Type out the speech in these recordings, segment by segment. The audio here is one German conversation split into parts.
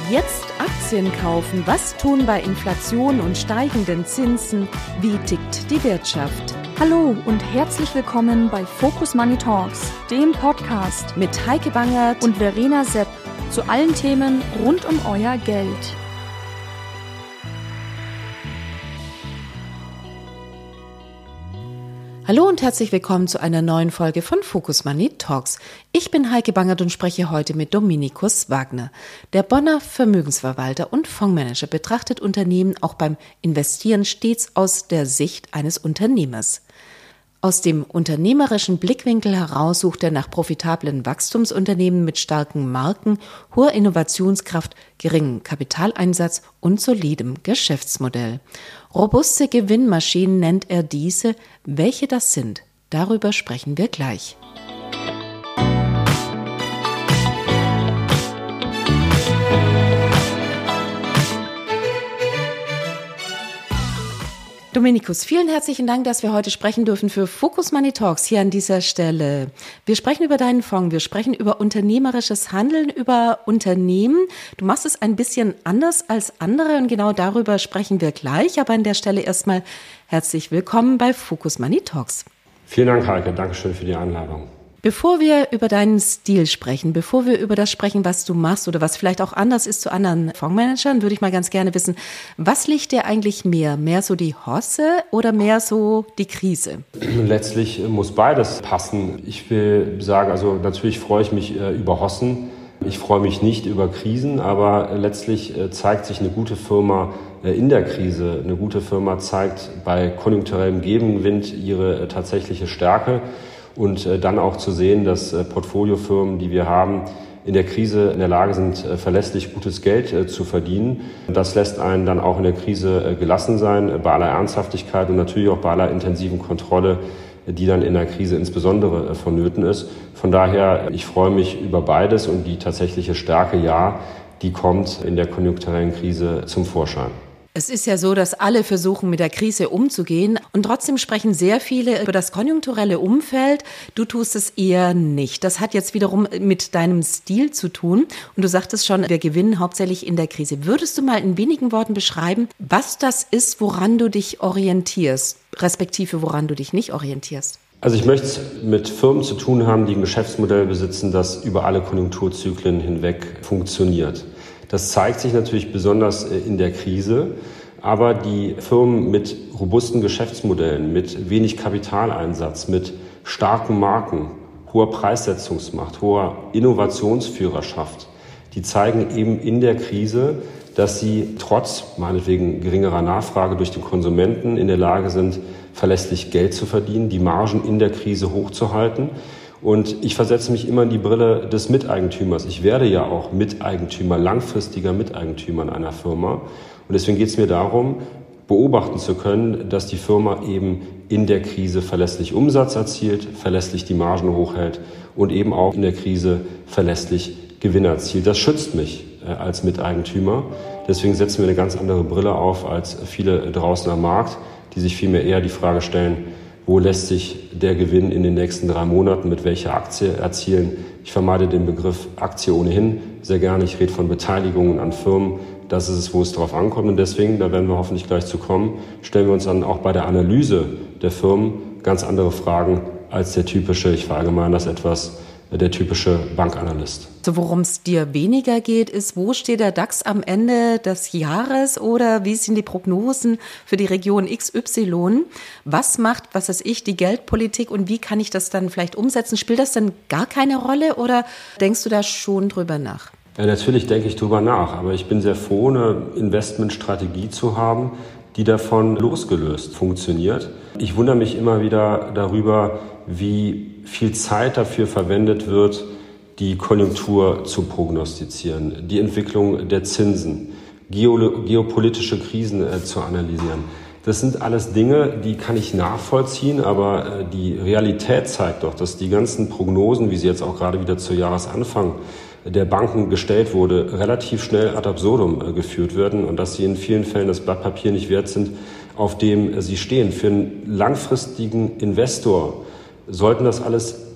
Jetzt Aktien kaufen. Was tun bei Inflation und steigenden Zinsen? Wie tickt die Wirtschaft? Hallo und herzlich willkommen bei Focus Money Talks, dem Podcast Mit Heike Bangert und Verena Sepp zu allen Themen rund um euer Geld. Hallo und herzlich willkommen zu einer neuen Folge von Focus Money Talks. Ich bin Heike Bangert und spreche heute mit Dominikus Wagner. Der Bonner Vermögensverwalter und Fondsmanager betrachtet Unternehmen auch beim Investieren stets aus der Sicht eines Unternehmers. Aus dem unternehmerischen Blickwinkel heraus sucht er nach profitablen Wachstumsunternehmen mit starken Marken, hoher Innovationskraft, geringem Kapitaleinsatz und solidem Geschäftsmodell. Robuste Gewinnmaschinen nennt er diese. Welche das sind, darüber sprechen wir gleich. Dominikus, vielen herzlichen Dank, dass wir heute sprechen dürfen für Focus Money Talks hier an dieser Stelle. Wir sprechen über deinen Fonds, wir sprechen über unternehmerisches Handeln, über Unternehmen. Du machst es ein bisschen anders als andere und genau darüber sprechen wir gleich. Aber an der Stelle erstmal herzlich willkommen bei Focus Money Talks. Vielen Dank, Heike. Dankeschön für die Einladung. Bevor wir über deinen Stil sprechen, bevor wir über das sprechen, was du machst oder was vielleicht auch anders ist zu anderen Fondsmanagern, würde ich mal ganz gerne wissen, was liegt dir eigentlich mehr? Mehr so die Hosse oder mehr so die Krise? Letztlich muss beides passen. Ich will sagen, also natürlich freue ich mich über Hossen. Ich freue mich nicht über Krisen, aber letztlich zeigt sich eine gute Firma in der Krise. Eine gute Firma zeigt bei konjunkturellem Gegenwind ihre tatsächliche Stärke. Und dann auch zu sehen, dass Portfoliofirmen, die wir haben, in der Krise in der Lage sind, verlässlich gutes Geld zu verdienen. Das lässt einen dann auch in der Krise gelassen sein, bei aller Ernsthaftigkeit und natürlich auch bei aller intensiven Kontrolle, die dann in der Krise insbesondere vonnöten ist. Von daher, ich freue mich über beides und die tatsächliche Stärke, ja, die kommt in der konjunkturellen Krise zum Vorschein. Es ist ja so, dass alle versuchen, mit der Krise umzugehen und trotzdem sprechen sehr viele über das konjunkturelle Umfeld. Du tust es eher nicht. Das hat jetzt wiederum mit deinem Stil zu tun und du sagtest schon, wir gewinnen hauptsächlich in der Krise. Würdest du mal in wenigen Worten beschreiben, was das ist, woran du dich orientierst, respektive woran du dich nicht orientierst? Also ich möchte es mit Firmen zu tun haben, die ein Geschäftsmodell besitzen, das über alle Konjunkturzyklen hinweg funktioniert. Das zeigt sich natürlich besonders in der Krise, aber die Firmen mit robusten Geschäftsmodellen, mit wenig Kapitaleinsatz, mit starken Marken, hoher Preissetzungsmacht, hoher Innovationsführerschaft, die zeigen eben in der Krise, dass sie trotz meinetwegen geringerer Nachfrage durch den Konsumenten in der Lage sind, verlässlich Geld zu verdienen, die Margen in der Krise hochzuhalten. Und ich versetze mich immer in die Brille des Miteigentümers. Ich werde ja auch Miteigentümer, langfristiger Miteigentümer in einer Firma. Und deswegen geht es mir darum, beobachten zu können, dass die Firma eben in der Krise verlässlich Umsatz erzielt, verlässlich die Margen hochhält und eben auch in der Krise verlässlich Gewinne erzielt. Das schützt mich als Miteigentümer. Deswegen setzen wir eine ganz andere Brille auf als viele draußen am Markt, die sich vielmehr eher die Frage stellen, wo lässt sich der Gewinn in den nächsten 3 Monaten mit welcher Aktie erzielen? Ich vermeide den Begriff Aktie ohnehin sehr gerne. Ich rede von Beteiligungen an Firmen. Das ist es, wo es drauf ankommt. Und deswegen, da werden wir hoffentlich gleich zu kommen, stellen wir uns dann auch bei der Analyse der Firmen ganz andere Fragen als der typische, ich verallgemeine das etwas, der typische Bankanalyst. So, worum es dir weniger geht, ist, wo steht der DAX am Ende des Jahres oder wie sind die Prognosen für die Region XY? Was macht, was weiß ich, die Geldpolitik und wie kann ich das dann vielleicht umsetzen? Spielt das dann gar keine Rolle oder denkst du da schon drüber nach? Ja, natürlich denke ich drüber nach, aber ich bin sehr froh, eine Investmentstrategie zu haben, die davon losgelöst funktioniert. Ich wundere mich immer wieder darüber, wie viel Zeit dafür verwendet wird, die Konjunktur zu prognostizieren, die Entwicklung der Zinsen, geopolitische Krisen zu analysieren. Das sind alles Dinge, die kann ich nachvollziehen, aber die Realität zeigt doch, dass die ganzen Prognosen, wie sie jetzt auch gerade wieder zu Jahresanfang der Banken gestellt wurde, relativ schnell ad absurdum geführt werden und dass sie in vielen Fällen das Blatt Papier nicht wert sind, auf dem sie stehen. Für einen langfristigen Investor sollten das alles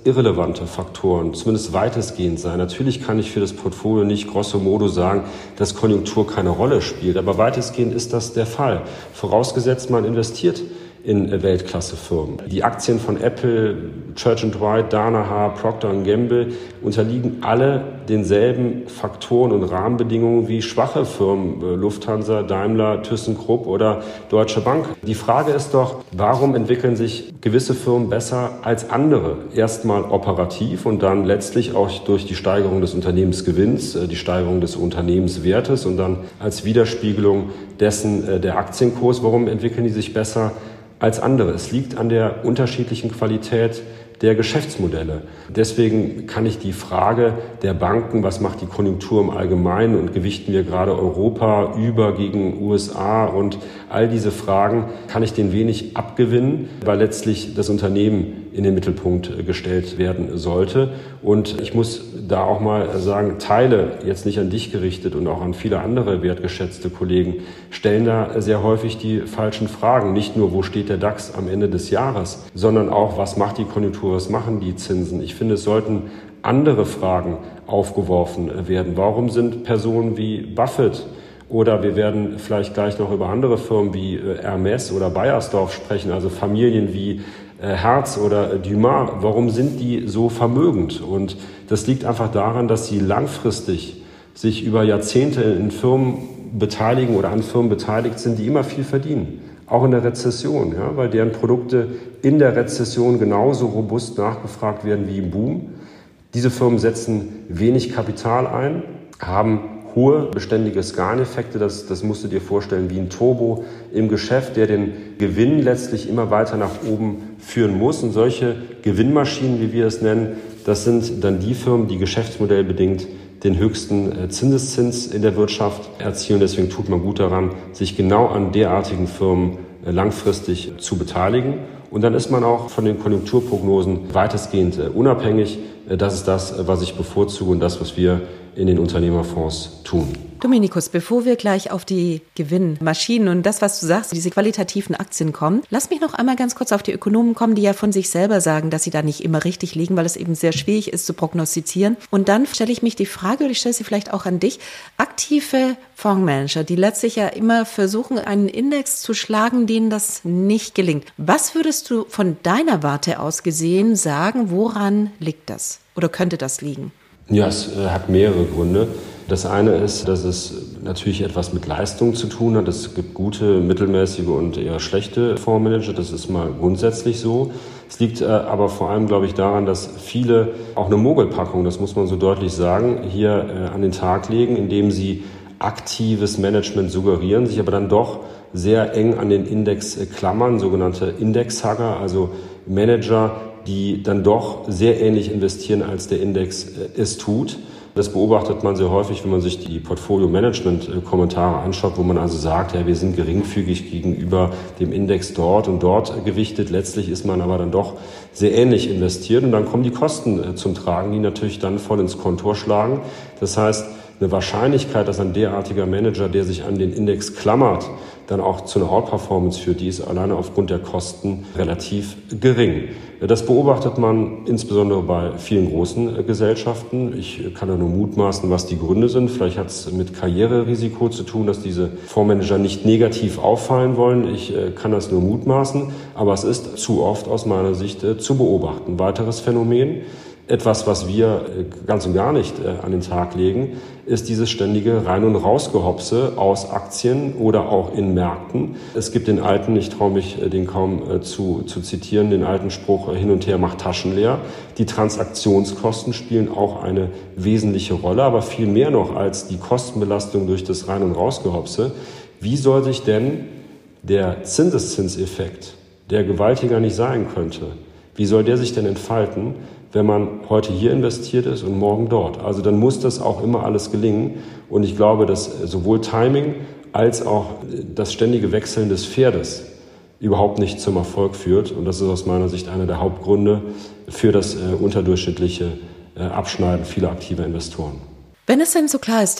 irrelevante Faktoren, zumindest weitestgehend sein. Natürlich kann ich für das Portfolio nicht grosso modo sagen, dass Konjunktur keine Rolle spielt, aber weitestgehend ist das der Fall. Vorausgesetzt, man investiert in Weltklassefirmen. Die Aktien von Apple, Church & Dwight, Danaher, Procter & Gamble unterliegen alle denselben Faktoren und Rahmenbedingungen wie schwache Firmen, Lufthansa, Daimler, ThyssenKrupp oder Deutsche Bank. Die Frage ist doch, warum entwickeln sich gewisse Firmen besser als andere? Erstmal operativ und dann letztlich auch durch die Steigerung des Unternehmensgewinns, die Steigerung des Unternehmenswertes und dann als Widerspiegelung dessen der Aktienkurs. Warum entwickeln die sich besser als andere? Es liegt an der unterschiedlichen Qualität der Geschäftsmodelle. Deswegen kann ich die Frage der Banken, was macht die Konjunktur im Allgemeinen und gewichten wir gerade Europa über gegen USA und all diese Fragen, kann ich den wenig abgewinnen, weil letztlich das Unternehmen in den Mittelpunkt gestellt werden sollte. Und ich muss da auch mal sagen, Teile, jetzt nicht an dich gerichtet und auch an viele andere wertgeschätzte Kollegen, stellen da sehr häufig die falschen Fragen. Nicht nur, wo steht der DAX am Ende des Jahres, sondern auch, was macht die Konjunktur, was machen die Zinsen? Ich finde, es sollten andere Fragen aufgeworfen werden. Warum sind Personen wie Buffett oder wir werden vielleicht gleich noch über andere Firmen wie Hermes oder Beiersdorf sprechen, also Familien wie Hertz oder Dumas, warum sind die so vermögend? Und das liegt einfach daran, dass sie langfristig sich über Jahrzehnte in Firmen beteiligen oder an Firmen beteiligt sind, die immer viel verdienen. Auch in der Rezession, ja, weil deren Produkte in der Rezession genauso robust nachgefragt werden wie im Boom. Diese Firmen setzen wenig Kapital ein, haben hohe beständige Skaleneffekte, das musst du dir vorstellen wie ein Turbo im Geschäft, der den Gewinn letztlich immer weiter nach oben führen muss. Und solche Gewinnmaschinen, wie wir es nennen, das sind dann die Firmen, die geschäftsmodellbedingt den höchsten Zinseszins in der Wirtschaft erzielen. Deswegen tut man gut daran, sich genau an derartigen Firmen langfristig zu beteiligen. Und dann ist man auch von den Konjunkturprognosen weitestgehend unabhängig. Das ist das, was ich bevorzuge und das, was wir in den Unternehmerfonds tun. Dominikus, bevor wir gleich auf die Gewinnmaschinen und das, was du sagst, diese qualitativen Aktien kommen, lass mich noch einmal ganz kurz auf die Ökonomen kommen, die ja von sich selber sagen, dass sie da nicht immer richtig liegen, weil es eben sehr schwierig ist zu prognostizieren. Und dann stelle ich mich die Frage, oder ich stelle sie vielleicht auch an dich, aktive Fondsmanager, die letztlich ja immer versuchen, einen Index zu schlagen, denen das nicht gelingt. Was würdest du von deiner Warte aus gesehen sagen, woran liegt das oder könnte das liegen? Ja, es hat mehrere Gründe. Das eine ist, dass es natürlich etwas mit Leistung zu tun hat. Es gibt gute, mittelmäßige und eher schlechte Fondsmanager. Das ist mal grundsätzlich so. Es liegt aber vor allem, glaube ich, daran, dass viele auch eine Mogelpackung, das muss man so deutlich sagen, hier an den Tag legen, indem sie aktives Management suggerieren, sich aber dann doch sehr eng an den Index klammern, sogenannte Indexhugger, also Manager, die dann doch sehr ähnlich investieren, als der Index es tut. Das beobachtet man sehr häufig, wenn man sich die Portfolio-Management-Kommentare anschaut, wo man also sagt, ja, wir sind geringfügig gegenüber dem Index dort und dort gewichtet. Letztlich ist man aber dann doch sehr ähnlich investiert und dann kommen die Kosten zum Tragen, die natürlich dann voll ins Kontor schlagen. Das heißt, eine Wahrscheinlichkeit, dass ein derartiger Manager, der sich an den Index klammert, dann auch zu einer Outperformance führt, die ist alleine aufgrund der Kosten relativ gering. Das beobachtet man insbesondere bei vielen großen Gesellschaften. Ich kann da nur mutmaßen, was die Gründe sind. Vielleicht hat es mit Karriererisiko zu tun, dass diese Fondsmanager nicht negativ auffallen wollen. Ich kann das nur mutmaßen, aber es ist zu oft aus meiner Sicht zu beobachten. Weiteres Phänomen, etwas, was wir ganz und gar nicht an den Tag legen, ist dieses ständige Rein- und Rausgehopse aus Aktien oder auch in Märkten. Es gibt den alten, ich traue mich den kaum zu zitieren, den alten Spruch, hin und her macht Taschen leer. Die Transaktionskosten spielen auch eine wesentliche Rolle, aber viel mehr noch als die Kostenbelastung durch das Rein- und Rausgehopse. Wie soll sich denn der Zinseszinseffekt, der gewaltiger nicht sein könnte, wie soll der sich denn entfalten, wenn man heute hier investiert ist und morgen dort? Also dann muss das auch immer alles gelingen. Und ich glaube, dass sowohl Timing als auch das ständige Wechseln des Pferdes überhaupt nicht zum Erfolg führt. Und das ist aus meiner Sicht einer der Hauptgründe für das unterdurchschnittliche Abschneiden vieler aktiver Investoren. Wenn es denn so klar ist, dass die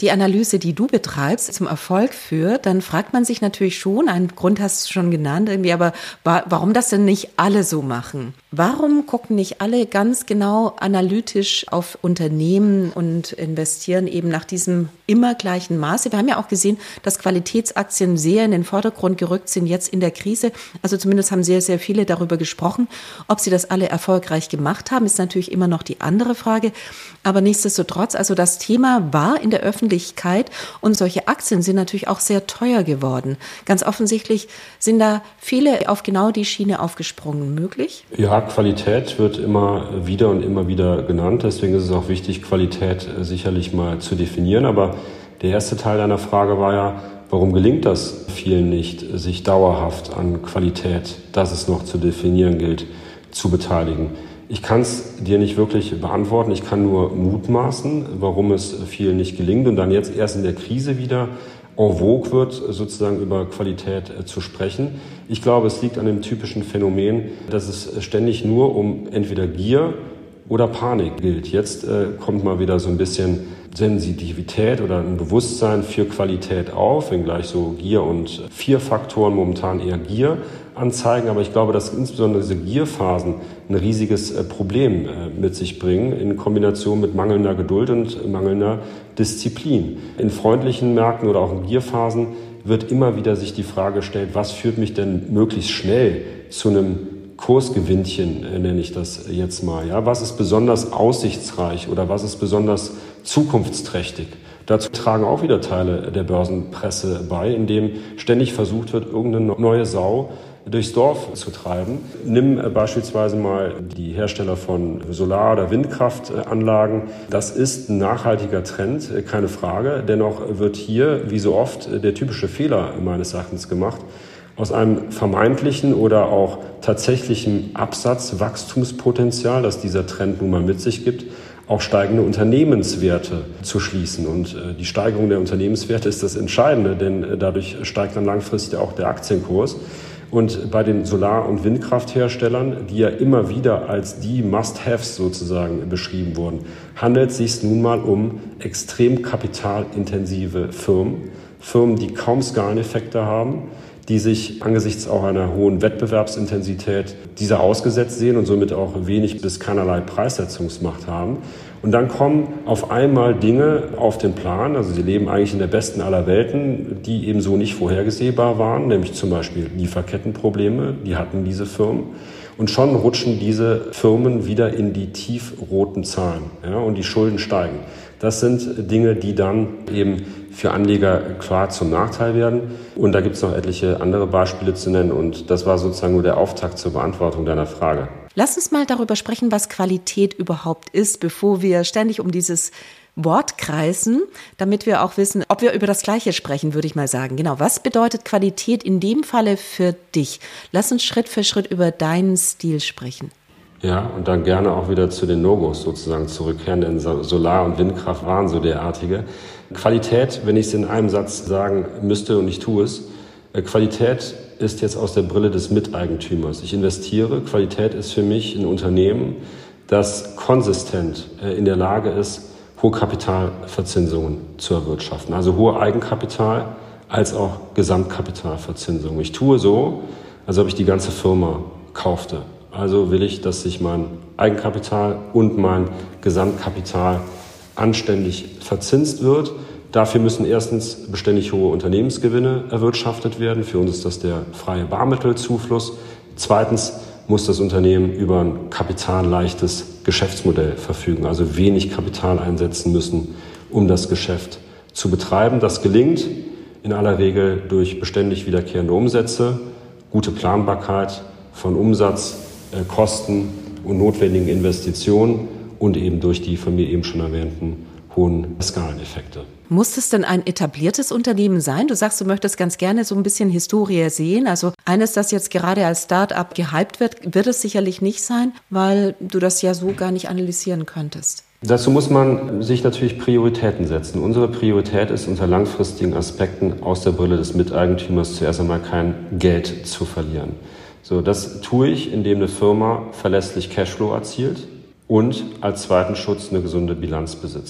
die Analyse, die du betreibst, zum Erfolg führt, dann fragt man sich natürlich schon, einen Grund hast du schon genannt, irgendwie, aber warum das denn nicht alle so machen? Warum gucken nicht alle ganz genau analytisch auf Unternehmen und investieren eben nach diesem immer gleichen Maße? Wir haben ja auch gesehen, dass Qualitätsaktien sehr in den Vordergrund gerückt sind jetzt in der Krise. Also zumindest haben sehr, sehr viele darüber gesprochen. Ob sie das alle erfolgreich gemacht haben, ist natürlich immer noch die andere Frage. Aber nichtsdestotrotz, also das Thema war in der Öffentlichkeit und solche Aktien sind natürlich auch sehr teuer geworden. Ganz offensichtlich sind da viele auf genau die Schiene aufgesprungen. Möglich? Ja, Qualität wird immer wieder genannt. Deswegen ist es auch wichtig, Qualität sicherlich mal zu definieren. Aber der erste Teil deiner Frage war ja, warum gelingt das vielen nicht, sich dauerhaft an Qualität, das es noch zu definieren gilt, zu beteiligen? Ich kann es dir nicht wirklich beantworten. Ich kann nur mutmaßen, warum es vielen nicht gelingt und dann jetzt erst in der Krise wieder en vogue wird, sozusagen über Qualität zu sprechen. Ich glaube, es liegt an dem typischen Phänomen, dass es ständig nur um entweder Gier oder Panik gilt. Jetzt kommt mal wieder so ein bisschen Sensitivität oder ein Bewusstsein für Qualität auf, wenngleich so Gier und 4 Faktoren momentan eher Gier anzeigen. Aber ich glaube, dass insbesondere diese Gierphasen ein riesiges Problem mit sich bringen in Kombination mit mangelnder Geduld und mangelnder Disziplin. In freundlichen Märkten oder auch in Gierphasen wird immer wieder sich die Frage gestellt, was führt mich denn möglichst schnell zu einem Kursgewinnchen, nenne ich das jetzt mal. Ja, was ist besonders aussichtsreich oder was ist besonders zukunftsträchtig? Dazu tragen auch wieder Teile der Börsenpresse bei, indem ständig versucht wird, irgendeine neue Sau durchs Dorf zu treiben. Nimm beispielsweise mal die Hersteller von Solar- oder Windkraftanlagen. Das ist ein nachhaltiger Trend, keine Frage. Dennoch wird hier, wie so oft, der typische Fehler meines Erachtens gemacht. Aus einem vermeintlichen oder auch tatsächlichen Absatzwachstumspotenzial, das dieser Trend nun mal mit sich gibt, auch steigende Unternehmenswerte zu schließen. Und die Steigerung der Unternehmenswerte ist das Entscheidende, denn dadurch steigt dann langfristig auch der Aktienkurs. Und bei den Solar- und Windkraftherstellern, die ja immer wieder als die Must-Haves sozusagen beschrieben wurden, handelt es sich nun mal um extrem kapitalintensive Firmen, die kaum Skaleneffekte haben, die sich angesichts auch einer hohen Wettbewerbsintensität dieser ausgesetzt sehen und somit auch wenig bis keinerlei Preissetzungsmacht haben. Und dann kommen auf einmal Dinge auf den Plan, also sie leben eigentlich in der besten aller Welten, die eben so nicht vorhergesehbar waren, nämlich zum Beispiel Lieferkettenprobleme, die hatten diese Firmen. Und schon rutschen diese Firmen wieder in die tiefroten Zahlen, ja, und die Schulden steigen. Das sind Dinge, die dann eben für Anleger klar zum Nachteil werden. Und da gibt es noch etliche andere Beispiele zu nennen. Und das war sozusagen nur der Auftakt zur Beantwortung deiner Frage. Lass uns mal darüber sprechen, was Qualität überhaupt ist, bevor wir ständig um dieses Wort kreisen, damit wir auch wissen, ob wir über das Gleiche sprechen, würde ich mal sagen. Genau, was bedeutet Qualität in dem Falle für dich? Lass uns Schritt für Schritt über deinen Stil sprechen. Ja, und dann gerne auch wieder zu den No-Gos sozusagen zurückkehren, denn Solar- und Windkraft waren so derartige. Qualität, wenn ich es in einem Satz sagen müsste und ich tue es, Qualität ist jetzt aus der Brille des Miteigentümers. Ich investiere. Qualität ist für mich ein Unternehmen, das konsistent in der Lage ist, hohe Kapitalverzinsungen zu erwirtschaften. Also hohe Eigenkapital als auch Gesamtkapitalverzinsung. Ich tue so, als ob ich die ganze Firma kaufte. Also will ich, dass sich mein Eigenkapital und mein Gesamtkapital anständig verzinst wird. Dafür müssen erstens beständig hohe Unternehmensgewinne erwirtschaftet werden. Für uns ist das der freie Barmittelzufluss. Zweitens muss das Unternehmen über ein kapitalleichtes Geschäftsmodell verfügen, also wenig Kapital einsetzen müssen, um das Geschäft zu betreiben. Das gelingt in aller Regel durch beständig wiederkehrende Umsätze, gute Planbarkeit von Umsatz, Kosten und notwendigen Investitionen und eben durch die von mir eben schon erwähnten hohen Skaleneffekte. Muss es denn ein etabliertes Unternehmen sein? Du sagst, du möchtest ganz gerne so ein bisschen Historie sehen. Also eines, das jetzt gerade als Start-up gehypt wird es sicherlich nicht sein, weil du das ja so gar nicht analysieren könntest. Dazu muss man sich natürlich Prioritäten setzen. Unsere Priorität ist, unter langfristigen Aspekten aus der Brille des Miteigentümers zuerst einmal kein Geld zu verlieren. So, das tue ich, indem eine Firma verlässlich Cashflow erzielt und als zweiten Schutz eine gesunde Bilanz besitzt.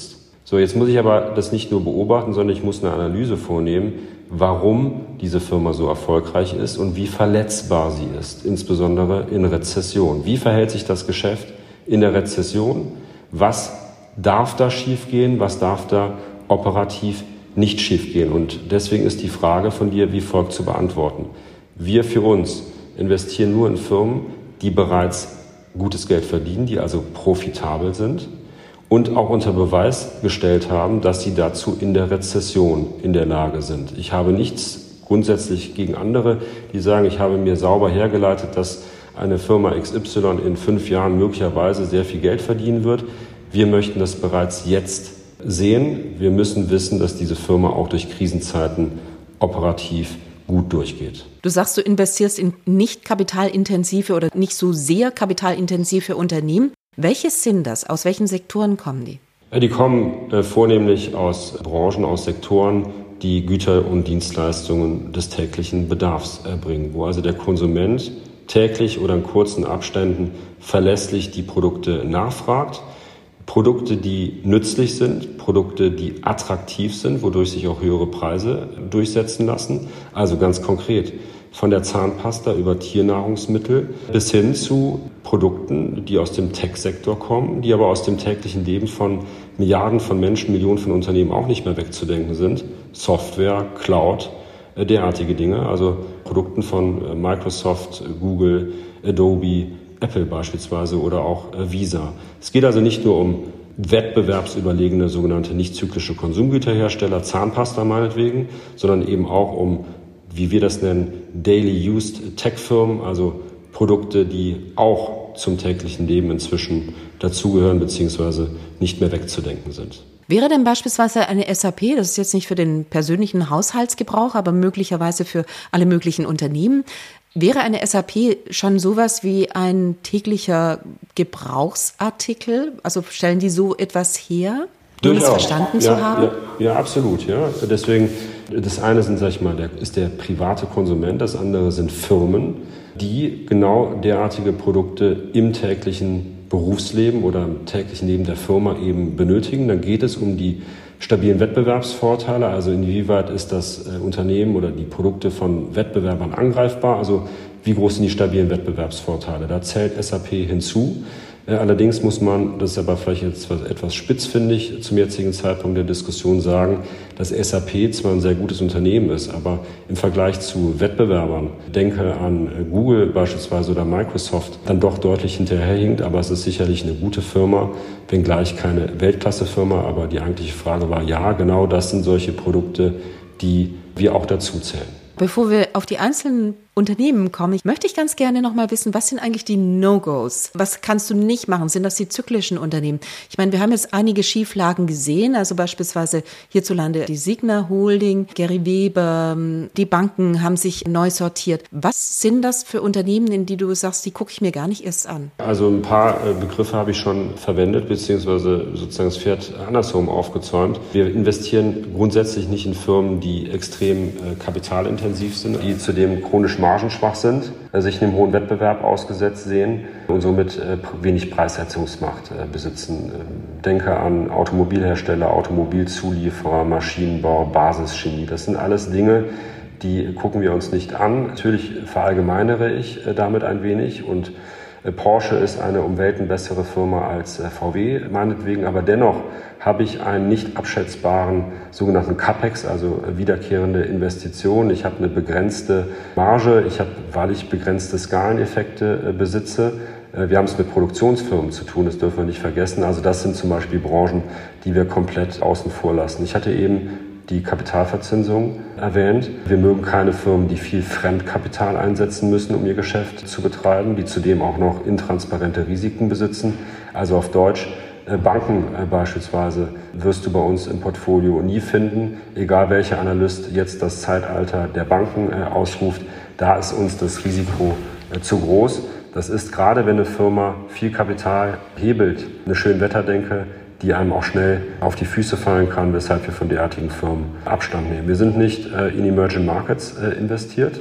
So, jetzt muss ich aber das nicht nur beobachten, sondern ich muss eine Analyse vornehmen, warum diese Firma so erfolgreich ist und wie verletzbar sie ist, insbesondere in Rezession. Wie verhält sich das Geschäft in der Rezession? Was darf da schiefgehen? Was darf da operativ nicht schiefgehen? Und deswegen ist die Frage von dir wie folgt zu beantworten. Wir für uns investieren nur in Firmen, die bereits gutes Geld verdienen, die also profitabel sind und auch unter Beweis gestellt haben, dass sie dazu in der Rezession in der Lage sind. Ich habe nichts grundsätzlich gegen andere, die sagen, ich habe mir sauber hergeleitet, dass eine Firma XY in 5 Jahren möglicherweise sehr viel Geld verdienen wird. Wir möchten das bereits jetzt sehen. Wir müssen wissen, dass diese Firma auch durch Krisenzeiten operativ gut durchgeht. Du sagst, du investierst in nicht kapitalintensive oder nicht so sehr kapitalintensive Unternehmen. Welche sind das? Aus welchen Sektoren kommen die? Die kommen vornehmlich aus Branchen, aus Sektoren, die Güter und Dienstleistungen des täglichen Bedarfs erbringen, wo also der Konsument täglich oder in kurzen Abständen verlässlich die Produkte nachfragt. Produkte, die nützlich sind, Produkte, die attraktiv sind, wodurch sich auch höhere Preise durchsetzen lassen. Also ganz konkret von der Zahnpasta über Tiernahrungsmittel bis hin zu Produkten, die aus dem Tech-Sektor kommen, die aber aus dem täglichen Leben von Milliarden von Menschen, Millionen von Unternehmen auch nicht mehr wegzudenken sind. Software, Cloud, derartige Dinge, also Produkten von Microsoft, Google, Adobe, Apple beispielsweise oder auch Visa. Es geht also nicht nur um wettbewerbsüberlegene sogenannte nicht zyklische Konsumgüterhersteller, Zahnpasta meinetwegen, sondern eben auch um, wie wir das nennen, Daily Used Tech-Firmen, also Produkte, die auch zum täglichen Leben inzwischen dazugehören bzw. nicht mehr wegzudenken sind. Wäre denn beispielsweise eine SAP, das ist jetzt nicht für den persönlichen Haushaltsgebrauch, aber möglicherweise für alle möglichen Unternehmen, wäre eine SAP schon sowas wie ein täglicher Gebrauchsartikel? Also stellen die so etwas her, um es verstanden zu haben? Ja, absolut. Ja. Deswegen, das eine sind, ist der private Konsument, das andere sind Firmen, die genau derartige Produkte im täglichen Berufsleben oder im täglichen Leben der Firma eben benötigen. Dann geht es um die stabilen Wettbewerbsvorteile, also inwieweit ist das Unternehmen oder die Produkte von Wettbewerbern angreifbar, also wie groß sind die stabilen Wettbewerbsvorteile. Da zählt SAP hinzu. Allerdings muss man, das ist aber vielleicht jetzt etwas spitzfindig zum jetzigen Zeitpunkt der Diskussion sagen, dass SAP zwar ein sehr gutes Unternehmen ist, aber im Vergleich zu Wettbewerbern, denke an Google beispielsweise oder Microsoft, dann doch deutlich hinterherhinkt. Aber es ist sicherlich eine gute Firma, wenngleich keine Weltklasse-Firma. Aber die eigentliche Frage war, ja, genau das sind solche Produkte, die wir auch dazu zählen. Bevor wir auf die einzelnen Unternehmen kommen, möchte ich ganz gerne noch mal wissen, was sind eigentlich die No-Gos? Was kannst du nicht machen? Sind das die zyklischen Unternehmen? Ich meine, wir haben jetzt einige Schieflagen gesehen, also beispielsweise hierzulande die Signa Holding, Gary Weber, die Banken haben sich neu sortiert. Was sind das für Unternehmen, in die du sagst, die gucke ich mir gar nicht erst an? Also ein paar Begriffe habe ich schon verwendet, beziehungsweise sozusagen das Pferd andersrum aufgezäumt. Wir investieren grundsätzlich nicht in Firmen, die extrem kapitalintensiv sind, die zudem chronisch margenschwach sind, sich einem hohen Wettbewerb ausgesetzt sehen und somit wenig Preissetzungsmacht besitzen. Denke an Automobilhersteller, Automobilzulieferer, Maschinenbau, Basischemie. Das sind alles Dinge, die gucken wir uns nicht an. Natürlich verallgemeinere ich damit ein wenig und Porsche ist eine um Welten bessere Firma als VW meinetwegen, aber dennoch habe ich einen nicht abschätzbaren sogenannten CAPEX, also wiederkehrende Investitionen. Ich habe eine begrenzte Marge, weil ich begrenzte Skaleneffekte besitze. Wir haben es mit Produktionsfirmen zu tun, das dürfen wir nicht vergessen. Also das sind zum Beispiel Branchen, die wir komplett außen vor lassen. Ich hatte eben die Kapitalverzinsung erwähnt. Wir mögen keine Firmen, die viel Fremdkapital einsetzen müssen, um ihr Geschäft zu betreiben, die zudem auch noch intransparente Risiken besitzen. Also auf Deutsch, Banken beispielsweise wirst du bei uns im Portfolio nie finden, egal welcher Analyst jetzt das Zeitalter der Banken ausruft. Da ist uns das Risiko zu groß. Das ist gerade, wenn eine Firma viel Kapital hebelt, eine Schönwetterdenke, die einem auch schnell auf die Füße fallen kann, weshalb wir von derartigen Firmen Abstand nehmen. Wir sind nicht in Emerging Markets investiert.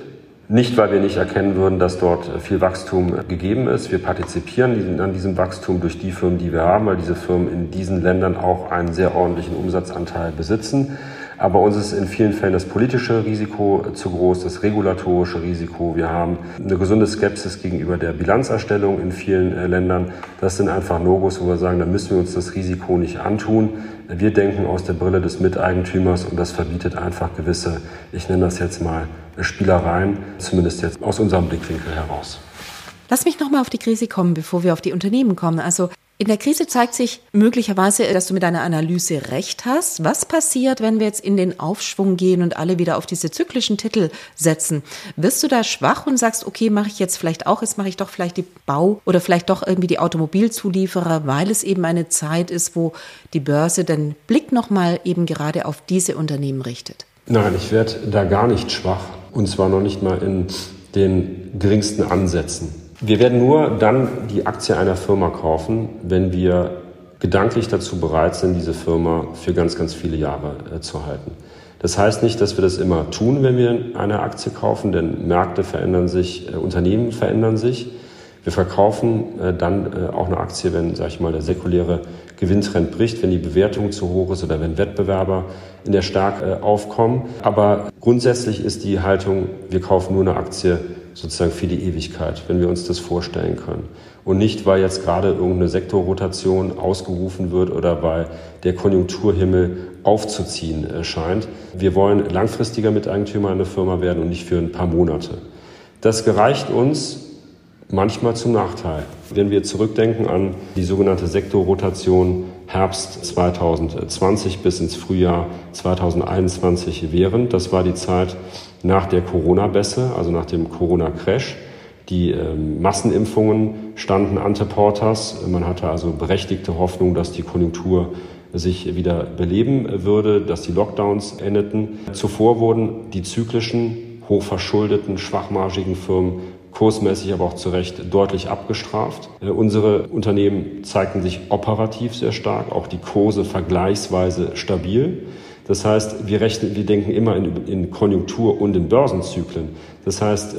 Nicht, weil wir nicht erkennen würden, dass dort viel Wachstum gegeben ist. Wir partizipieren an diesem Wachstum durch die Firmen, die wir haben, weil diese Firmen in diesen Ländern auch einen sehr ordentlichen Umsatzanteil besitzen. Aber uns ist in vielen Fällen das politische Risiko zu groß, das regulatorische Risiko. Wir haben eine gesunde Skepsis gegenüber der Bilanzerstellung in vielen Ländern. Das sind einfach No-Gos, wo wir sagen, da müssen wir uns das Risiko nicht antun. Wir denken aus der Brille des Miteigentümers und das verbietet einfach gewisse, ich nenne das jetzt mal, Spielereien, zumindest jetzt aus unserem Blickwinkel heraus. Lass mich nochmal auf die Krise kommen, bevor wir auf die Unternehmen kommen. Also in der Krise zeigt sich möglicherweise, dass du mit deiner Analyse recht hast. Was passiert, wenn wir jetzt in den Aufschwung gehen und alle wieder auf diese zyklischen Titel setzen? Wirst du da schwach und sagst, okay, mache ich jetzt vielleicht auch, jetzt mache ich doch vielleicht die Bau- oder vielleicht doch irgendwie die Automobilzulieferer, weil es eben eine Zeit ist, wo die Börse den Blick nochmal eben gerade auf diese Unternehmen richtet? Nein, ich werde da gar nicht schwach und zwar noch nicht mal in den geringsten Ansätzen. Wir werden nur dann die Aktie einer Firma kaufen, wenn wir gedanklich dazu bereit sind, diese Firma für ganz, ganz viele Jahre zu halten. Das heißt nicht, dass wir das immer tun, wenn wir eine Aktie kaufen, denn Märkte verändern sich, Unternehmen verändern sich. Wir verkaufen dann auch eine Aktie, wenn, sag ich mal, der säkuläre Gewinntrend bricht, wenn die Bewertung zu hoch ist oder wenn Wettbewerber in der Stärke aufkommen. Aber grundsätzlich ist die Haltung, wir kaufen nur eine Aktie sozusagen für die Ewigkeit, wenn wir uns das vorstellen können. Und nicht, weil jetzt gerade irgendeine Sektorrotation ausgerufen wird oder weil der Konjunkturhimmel aufzuziehen scheint. Wir wollen langfristiger Miteigentümer einer Firma werden und nicht für ein paar Monate. Das gereicht uns manchmal zum Nachteil. Wenn wir zurückdenken an die sogenannte Sektorrotation Herbst 2020 bis ins Frühjahr 2021 während, das war die Zeit nach der Corona-Bässe, also nach dem Corona-Crash. Die Massenimpfungen standen ante portas. Man hatte also berechtigte Hoffnung, dass die Konjunktur sich wieder beleben würde, dass die Lockdowns endeten. Zuvor wurden die zyklischen, hochverschuldeten, schwachmargigen Firmen kursmäßig, aber auch zu Recht deutlich abgestraft. Unsere Unternehmen zeigten sich operativ sehr stark, auch die Kurse vergleichsweise stabil. Das heißt, wir denken immer in Konjunktur- und in Börsenzyklen. Das heißt,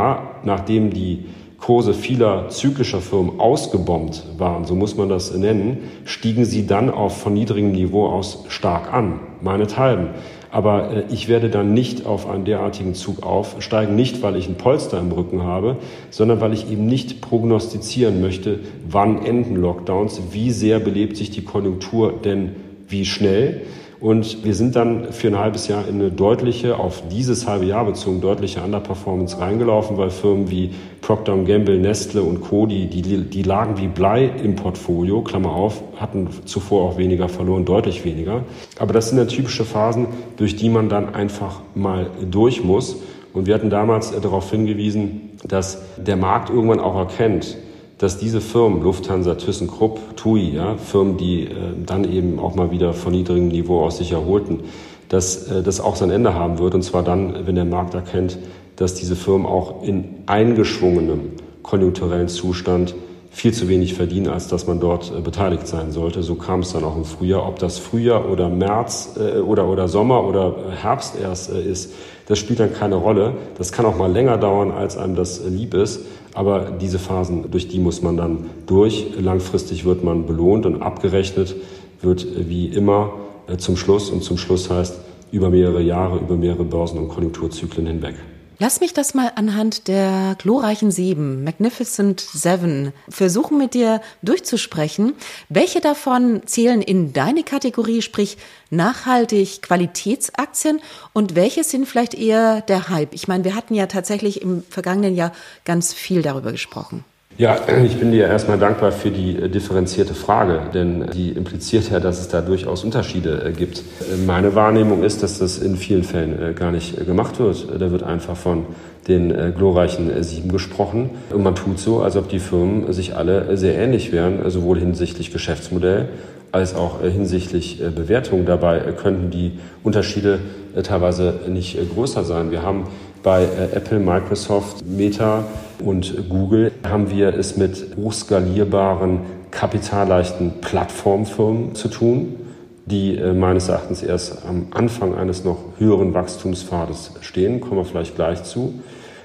nachdem die Kurse vieler zyklischer Firmen ausgebombt waren, so muss man das nennen, stiegen sie dann von niedrigem Niveau aus stark an, meinethalben. Aber ich werde dann nicht auf einen derartigen Zug aufsteigen, nicht weil ich ein Polster im Rücken habe, sondern weil ich eben nicht prognostizieren möchte, wann enden Lockdowns, wie sehr belebt sich die Konjunktur denn wie schnell. Und wir sind dann für ein halbes Jahr in eine deutliche, auf dieses halbe Jahr bezogen, deutliche Underperformance reingelaufen, weil Firmen wie Procter & Gamble, Nestle und Co., die lagen wie Blei im Portfolio, Klammer auf, hatten zuvor auch weniger verloren, deutlich weniger. Aber das sind dann typische Phasen, durch die man dann einfach mal durch muss. Und wir hatten damals darauf hingewiesen, dass der Markt irgendwann auch erkennt, dass diese Firmen, Lufthansa, ThyssenKrupp, TUI, Firmen, die dann eben auch mal wieder von niedrigem Niveau aus sich erholten, dass das auch sein Ende haben wird. Und zwar dann, wenn der Markt erkennt, dass diese Firmen auch in eingeschwungenem konjunkturellen Zustand viel zu wenig verdienen, als dass man dort beteiligt sein sollte. So kam es dann auch im Frühjahr. Ob das Frühjahr oder März oder Sommer oder Herbst erst ist, das spielt dann keine Rolle. Das kann auch mal länger dauern, als einem das lieb ist. Aber diese Phasen, durch die muss man dann durch. Langfristig wird man belohnt und abgerechnet wird wie immer zum Schluss. Und zum Schluss heißt über mehrere Jahre, über mehrere Börsen- und Konjunkturzyklen hinweg. Lass mich das mal anhand der glorreichen 7, Magnificent 7, versuchen mit dir durchzusprechen. Welche davon zählen in deine Kategorie, sprich nachhaltig Qualitätsaktien, und welche sind vielleicht eher der Hype? Ich meine, wir hatten ja tatsächlich im vergangenen Jahr ganz viel darüber gesprochen. Ja, ich bin dir erstmal dankbar für die differenzierte Frage, denn die impliziert ja, dass es da durchaus Unterschiede gibt. Meine Wahrnehmung ist, dass das in vielen Fällen gar nicht gemacht wird. Da wird einfach von den glorreichen 7 gesprochen und man tut so, als ob die Firmen sich alle sehr ähnlich wären, sowohl hinsichtlich Geschäftsmodell als auch hinsichtlich Bewertung. Dabei könnten die Unterschiede teilweise nicht größer sein. Wir haben bei Apple, Microsoft, Meta und Google haben wir es mit hochskalierbaren, kapitalleichten Plattformfirmen zu tun, die meines Erachtens erst am Anfang eines noch höheren Wachstumspfades stehen, kommen wir vielleicht gleich zu.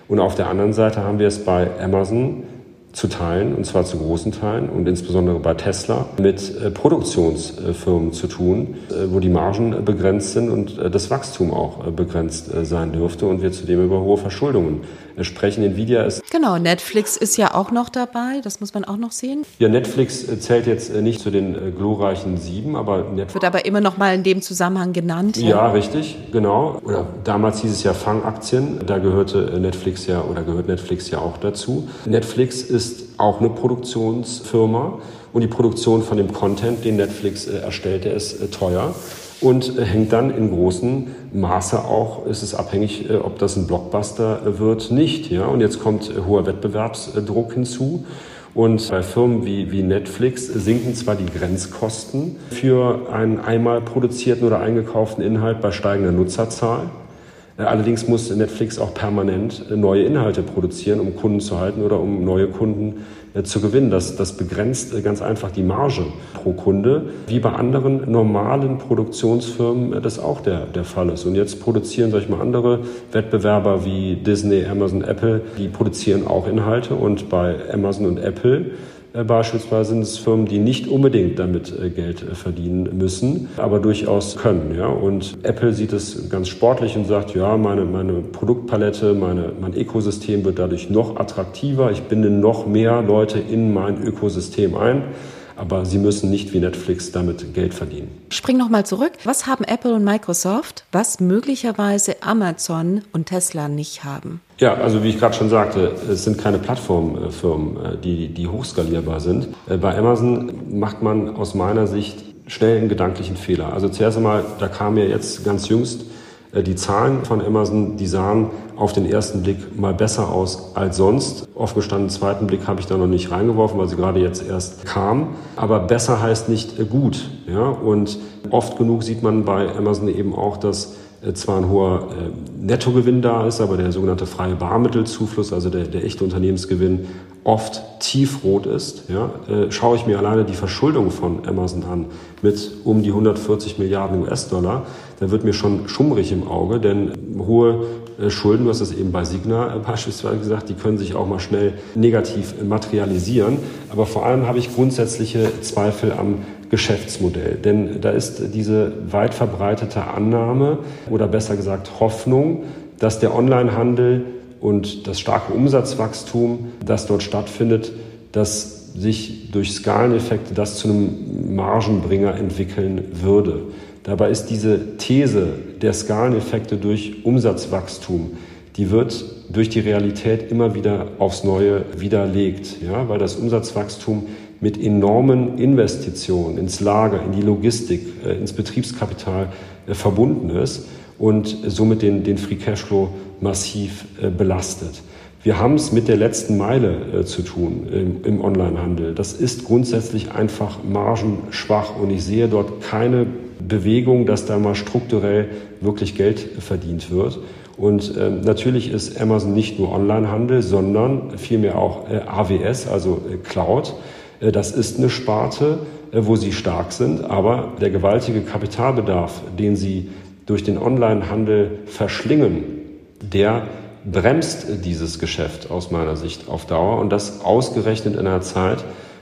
Und auf der anderen Seite haben wir es bei Amazon zu Teilen, und zwar zu großen Teilen und insbesondere bei Tesla, mit Produktionsfirmen zu tun, wo die Margen begrenzt sind und das Wachstum auch begrenzt sein dürfte und wir zudem über hohe Verschuldungen sprechen. Nvidia ist... Genau, Netflix ist ja auch noch dabei, das muss man auch noch sehen. Ja, Netflix zählt jetzt nicht zu den glorreichen 7, aber Netflix wird aber immer noch mal in dem Zusammenhang genannt. Ja, richtig, genau. Oder damals hieß es ja Fangaktien, da gehört Netflix ja auch dazu. Netflix ist auch eine Produktionsfirma und die Produktion von dem Content, den Netflix erstellt, der ist teuer und hängt dann in großem Maße auch, ist es abhängig, ob das ein Blockbuster wird, nicht. Ja? Und jetzt kommt hoher Wettbewerbsdruck hinzu. Und bei Firmen wie Netflix sinken zwar die Grenzkosten für einen einmal produzierten oder eingekauften Inhalt bei steigender Nutzerzahl. Allerdings muss Netflix auch permanent neue Inhalte produzieren, um Kunden zu halten oder um neue Kunden zu gewinnen. Das begrenzt ganz einfach die Marge pro Kunde, wie bei anderen normalen Produktionsfirmen das auch der Fall ist. Und jetzt produzieren, sag ich mal, andere Wettbewerber wie Disney, Amazon, Apple, die produzieren auch Inhalte. Und bei Amazon und Apple beispielsweise sind es Firmen, die nicht unbedingt damit Geld verdienen müssen, aber durchaus können. Ja? Und Apple sieht es ganz sportlich und sagt, ja, meine Produktpalette, mein Ökosystem wird dadurch noch attraktiver. Ich binde noch mehr Leute in mein Ökosystem ein. Aber sie müssen nicht wie Netflix damit Geld verdienen. Spring noch mal zurück. Was haben Apple und Microsoft, was möglicherweise Amazon und Tesla nicht haben? Ja, also wie ich gerade schon sagte, es sind keine Plattformfirmen, die hochskalierbar sind. Bei Amazon macht man aus meiner Sicht schnell einen gedanklichen Fehler. Also zuerst einmal, da kam ja jetzt ganz jüngst die Zahlen von Amazon, die sahen auf den ersten Blick mal besser aus als sonst. Offen gestanden, zweiten Blick habe ich da noch nicht reingeworfen, weil sie gerade jetzt erst kam. Aber besser heißt nicht gut. Ja? Und oft genug sieht man bei Amazon eben auch, dass zwar ein hoher Nettogewinn da ist, aber der sogenannte freie Barmittelzufluss, also der echte Unternehmensgewinn, oft tiefrot ist. Ja? Schaue ich mir alleine die Verschuldung von Amazon an mit um die 140 Milliarden US-Dollar, dann wird mir schon schummrig im Auge, denn hohe Schulden, du hast es eben bei Signa beispielsweise gesagt, die können sich auch mal schnell negativ materialisieren. Aber vor allem habe ich grundsätzliche Zweifel am Geschäftsmodell. Denn da ist diese weit verbreitete Annahme oder besser gesagt Hoffnung, dass der Onlinehandel und das starke Umsatzwachstum, das dort stattfindet, dass sich durch Skaleneffekte das zu einem Margenbringer entwickeln würde. Dabei ist diese These der Skaleneffekte durch Umsatzwachstum, die wird durch die Realität immer wieder aufs Neue widerlegt, ja, weil das Umsatzwachstum mit enormen Investitionen ins Lager, in die Logistik, ins Betriebskapital verbunden ist und somit den Free Cashflow massiv belastet. Wir haben es mit der letzten Meile zu tun im Onlinehandel. Das ist grundsätzlich einfach margenschwach und ich sehe dort keine Bewegung, dass da mal strukturell wirklich Geld verdient wird. Und natürlich ist Amazon nicht nur Onlinehandel, sondern vielmehr auch AWS, also Cloud. Das ist eine Sparte, wo sie stark sind, aber der gewaltige Kapitalbedarf, den sie durch den Onlinehandel verschlingen, der bremst dieses Geschäft aus meiner Sicht auf Dauer und das ausgerechnet in einer Zeit,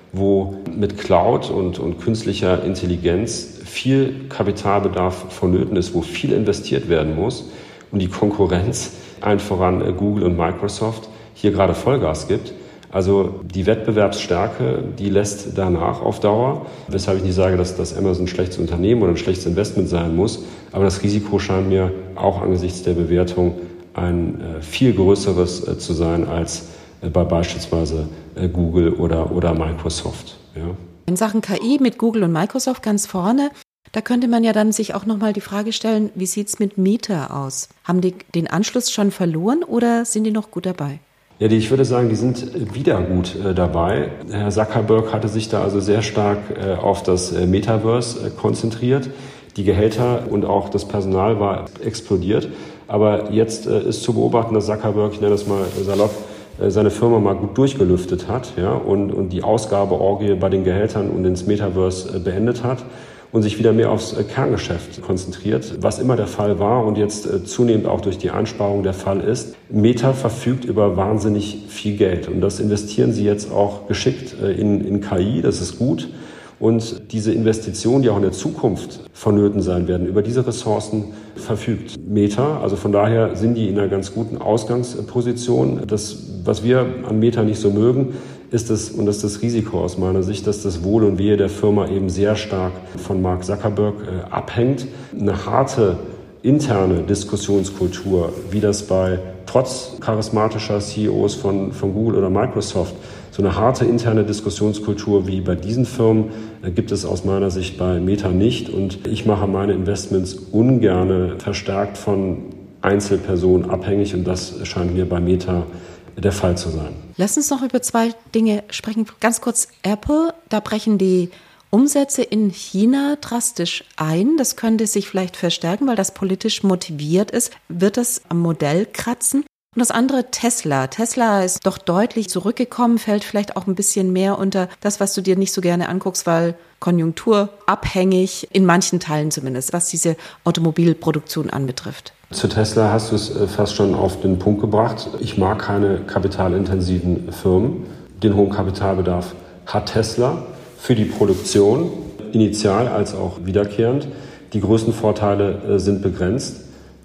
wo mit Cloud und künstlicher Intelligenz viel Kapitalbedarf vonnöten ist, wo viel investiert werden muss und die Konkurrenz, allen voran Google und Microsoft, hier gerade Vollgas gibt. Also die Wettbewerbsstärke, die lässt danach auf Dauer, weshalb ich nicht sage, dass Amazon ein schlechtes Unternehmen oder ein schlechtes Investment sein muss, aber das Risiko scheint mir auch angesichts der Bewertung ein viel größeres zu sein als bei beispielsweise Google oder Microsoft. Ja. In Sachen KI mit Google und Microsoft ganz vorne, da könnte man ja dann sich auch nochmal die Frage stellen, wie sieht es mit Meta aus? Haben die den Anschluss schon verloren oder sind die noch gut dabei? Ja, ich würde sagen, die sind wieder gut dabei. Herr Zuckerberg hatte sich da also sehr stark auf das Metaverse konzentriert. Die Gehälter und auch das Personal war explodiert. Aber jetzt ist zu beobachten, dass Zuckerberg, ich nenne das mal salopp, seine Firma mal gut durchgelüftet hat, ja, und die Ausgabeorgie bei den Gehältern und ins Metaverse beendet hat. und sich wieder mehr aufs Kerngeschäft konzentriert, was immer der Fall war und jetzt zunehmend auch durch die Einsparung der Fall ist. Meta verfügt über wahnsinnig viel Geld und das investieren sie jetzt auch geschickt in KI, das ist gut. Und diese Investitionen, die auch in der Zukunft vonnöten sein werden, über diese Ressourcen verfügt Meta. Also von daher sind die in einer ganz guten Ausgangsposition. Das, was wir an Meta nicht so mögen, ist das, und das ist das Risiko aus meiner Sicht, dass das Wohl und Wehe der Firma eben sehr stark von Mark Zuckerberg abhängt. Eine harte interne Diskussionskultur, wie das trotz charismatischer CEOs von Google oder Microsoft, so eine harte interne Diskussionskultur wie bei diesen Firmen gibt es aus meiner Sicht bei Meta nicht. Und ich mache meine Investments ungerne verstärkt von Einzelpersonen abhängig. Und das scheint mir bei Meta der Fall zu sein. Lass uns noch über zwei Dinge sprechen. Ganz kurz Apple, da brechen die Umsätze in China drastisch ein. Das könnte sich vielleicht verstärken, weil das politisch motiviert ist. Wird das am Modell kratzen? Und das andere Tesla. Tesla ist doch deutlich zurückgekommen, fällt vielleicht auch ein bisschen mehr unter das, was du dir nicht so gerne anguckst, weil konjunkturabhängig, in manchen Teilen zumindest, was diese Automobilproduktion anbetrifft. Zu Tesla hast du es fast schon auf den Punkt gebracht. Ich mag keine kapitalintensiven Firmen. Den hohen Kapitalbedarf hat Tesla für die Produktion, initial als auch wiederkehrend. Die größten Vorteile sind begrenzt,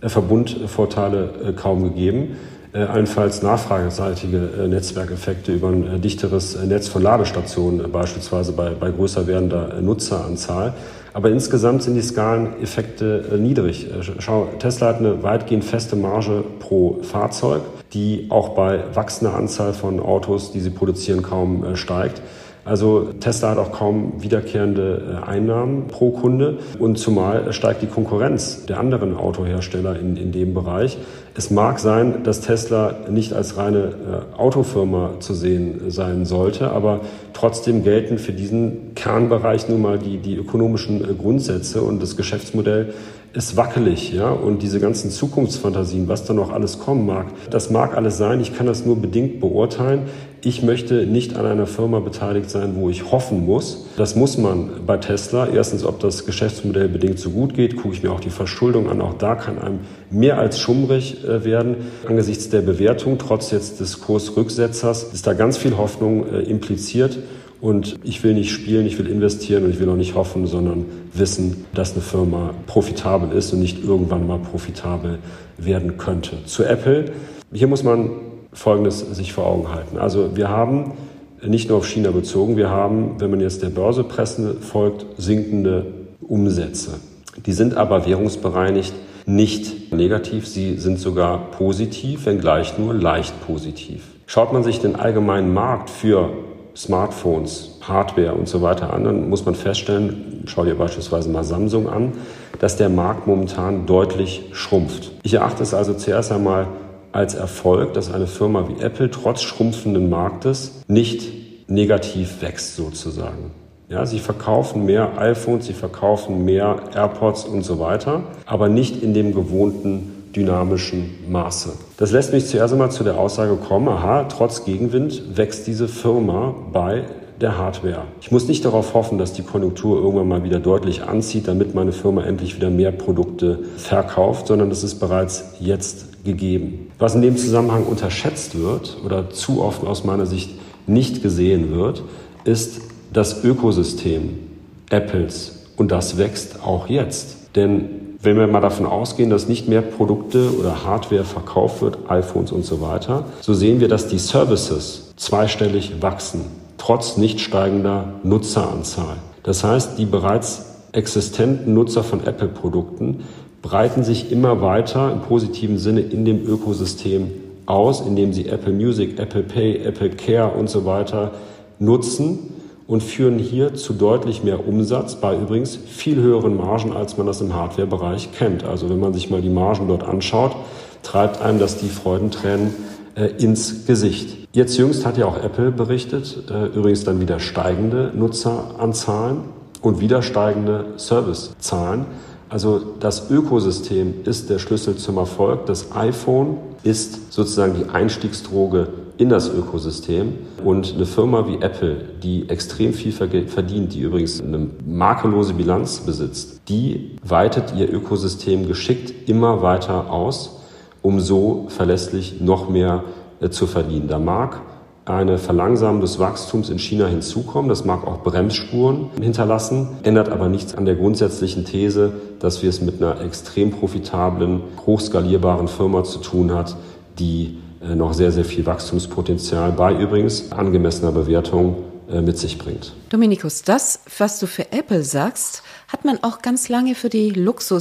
Verbundvorteile kaum gegeben. Allenfalls nachfrageseitige Netzwerkeffekte über ein dichteres Netz von Ladestationen, beispielsweise bei größer werdender Nutzeranzahl. Aber insgesamt sind die Skaleneffekte niedrig. Schau, Tesla hat eine weitgehend feste Marge pro Fahrzeug, die auch bei wachsender Anzahl von Autos, die sie produzieren, kaum steigt. Also Tesla hat auch kaum wiederkehrende Einnahmen pro Kunde und zumal steigt die Konkurrenz der anderen Autohersteller in dem Bereich. Es mag sein, dass Tesla nicht als reine Autofirma zu sehen sein sollte, aber trotzdem gelten für diesen Kernbereich nun mal die ökonomischen Grundsätze und das Geschäftsmodell ist wackelig, ja, und diese ganzen Zukunftsfantasien, was da noch alles kommen mag, das mag alles sein, ich kann das nur bedingt beurteilen. Ich möchte nicht an einer Firma beteiligt sein, wo ich hoffen muss. Das muss man bei Tesla. Erstens, ob das Geschäftsmodell bedingt so gut geht, gucke ich mir auch die Verschuldung an. Auch da kann einem mehr als schummrig werden. Angesichts der Bewertung, trotz jetzt des Kursrücksetzers, ist da ganz viel Hoffnung impliziert. Und ich will nicht spielen, ich will investieren und ich will auch nicht hoffen, sondern wissen, dass eine Firma profitabel ist und nicht irgendwann mal profitabel werden könnte. Zu Apple, hier muss man Folgendes sich vor Augen halten. Also wir haben nicht nur auf China bezogen, wir haben, wenn man jetzt der Börsepresse folgt, sinkende Umsätze. Die sind aber währungsbereinigt nicht negativ, sie sind sogar positiv, wenngleich nur leicht positiv. Schaut man sich den allgemeinen Markt für Smartphones, Hardware und so weiter an, dann muss man feststellen, schau dir beispielsweise mal Samsung an, dass der Markt momentan deutlich schrumpft. Ich erachte es also zuerst einmal als Erfolg, dass eine Firma wie Apple trotz schrumpfenden Marktes nicht negativ wächst sozusagen. Ja, sie verkaufen mehr iPhones, sie verkaufen mehr AirPods und so weiter, aber nicht in dem gewohnten dynamischen Maße. Das lässt mich zuerst einmal zu der Aussage kommen, trotz Gegenwind wächst diese Firma bei der Hardware. Ich muss nicht darauf hoffen, dass die Konjunktur irgendwann mal wieder deutlich anzieht, damit meine Firma endlich wieder mehr Produkte verkauft, sondern das ist bereits jetzt gegeben. Was in dem Zusammenhang unterschätzt wird oder zu oft aus meiner Sicht nicht gesehen wird, ist das Ökosystem Apples und das wächst auch jetzt. Denn wenn wir mal davon ausgehen, dass nicht mehr Produkte oder Hardware verkauft wird, iPhones und so weiter, so sehen wir, dass die Services zweistellig wachsen, trotz nicht steigender Nutzeranzahl. Das heißt, die bereits existenten Nutzer von Apple-Produkten breiten sich immer weiter im positiven Sinne in dem Ökosystem aus, indem sie Apple Music, Apple Pay, Apple Care und so weiter nutzen und führen hier zu deutlich mehr Umsatz bei übrigens viel höheren Margen, als man das im Hardware-Bereich kennt. Also wenn man sich mal die Margen dort anschaut, treibt einem das die Freudentränen ins Gesicht. Jetzt jüngst hat ja auch Apple berichtet, übrigens dann wieder steigende Nutzeranzahlen und wieder steigende Servicezahlen. Also das Ökosystem ist der Schlüssel zum Erfolg. Das iPhone ist sozusagen die Einstiegsdroge in das Ökosystem. Und eine Firma wie Apple, die extrem viel verdient, die übrigens eine makellose Bilanz besitzt, die weitet ihr Ökosystem geschickt immer weiter aus, um so verlässlich noch mehr zu verdienen. Da mag eine Verlangsamung des Wachstums in China hinzukommen. Das mag auch Bremsspuren hinterlassen, ändert aber nichts an der grundsätzlichen These, dass wir es mit einer extrem profitablen, hochskalierbaren Firma zu tun haben, die noch sehr, sehr viel Wachstumspotenzial bei übrigens angemessener Bewertung mit sich bringt. Dominikus, das, was du für Apple sagst, hat man auch ganz lange für die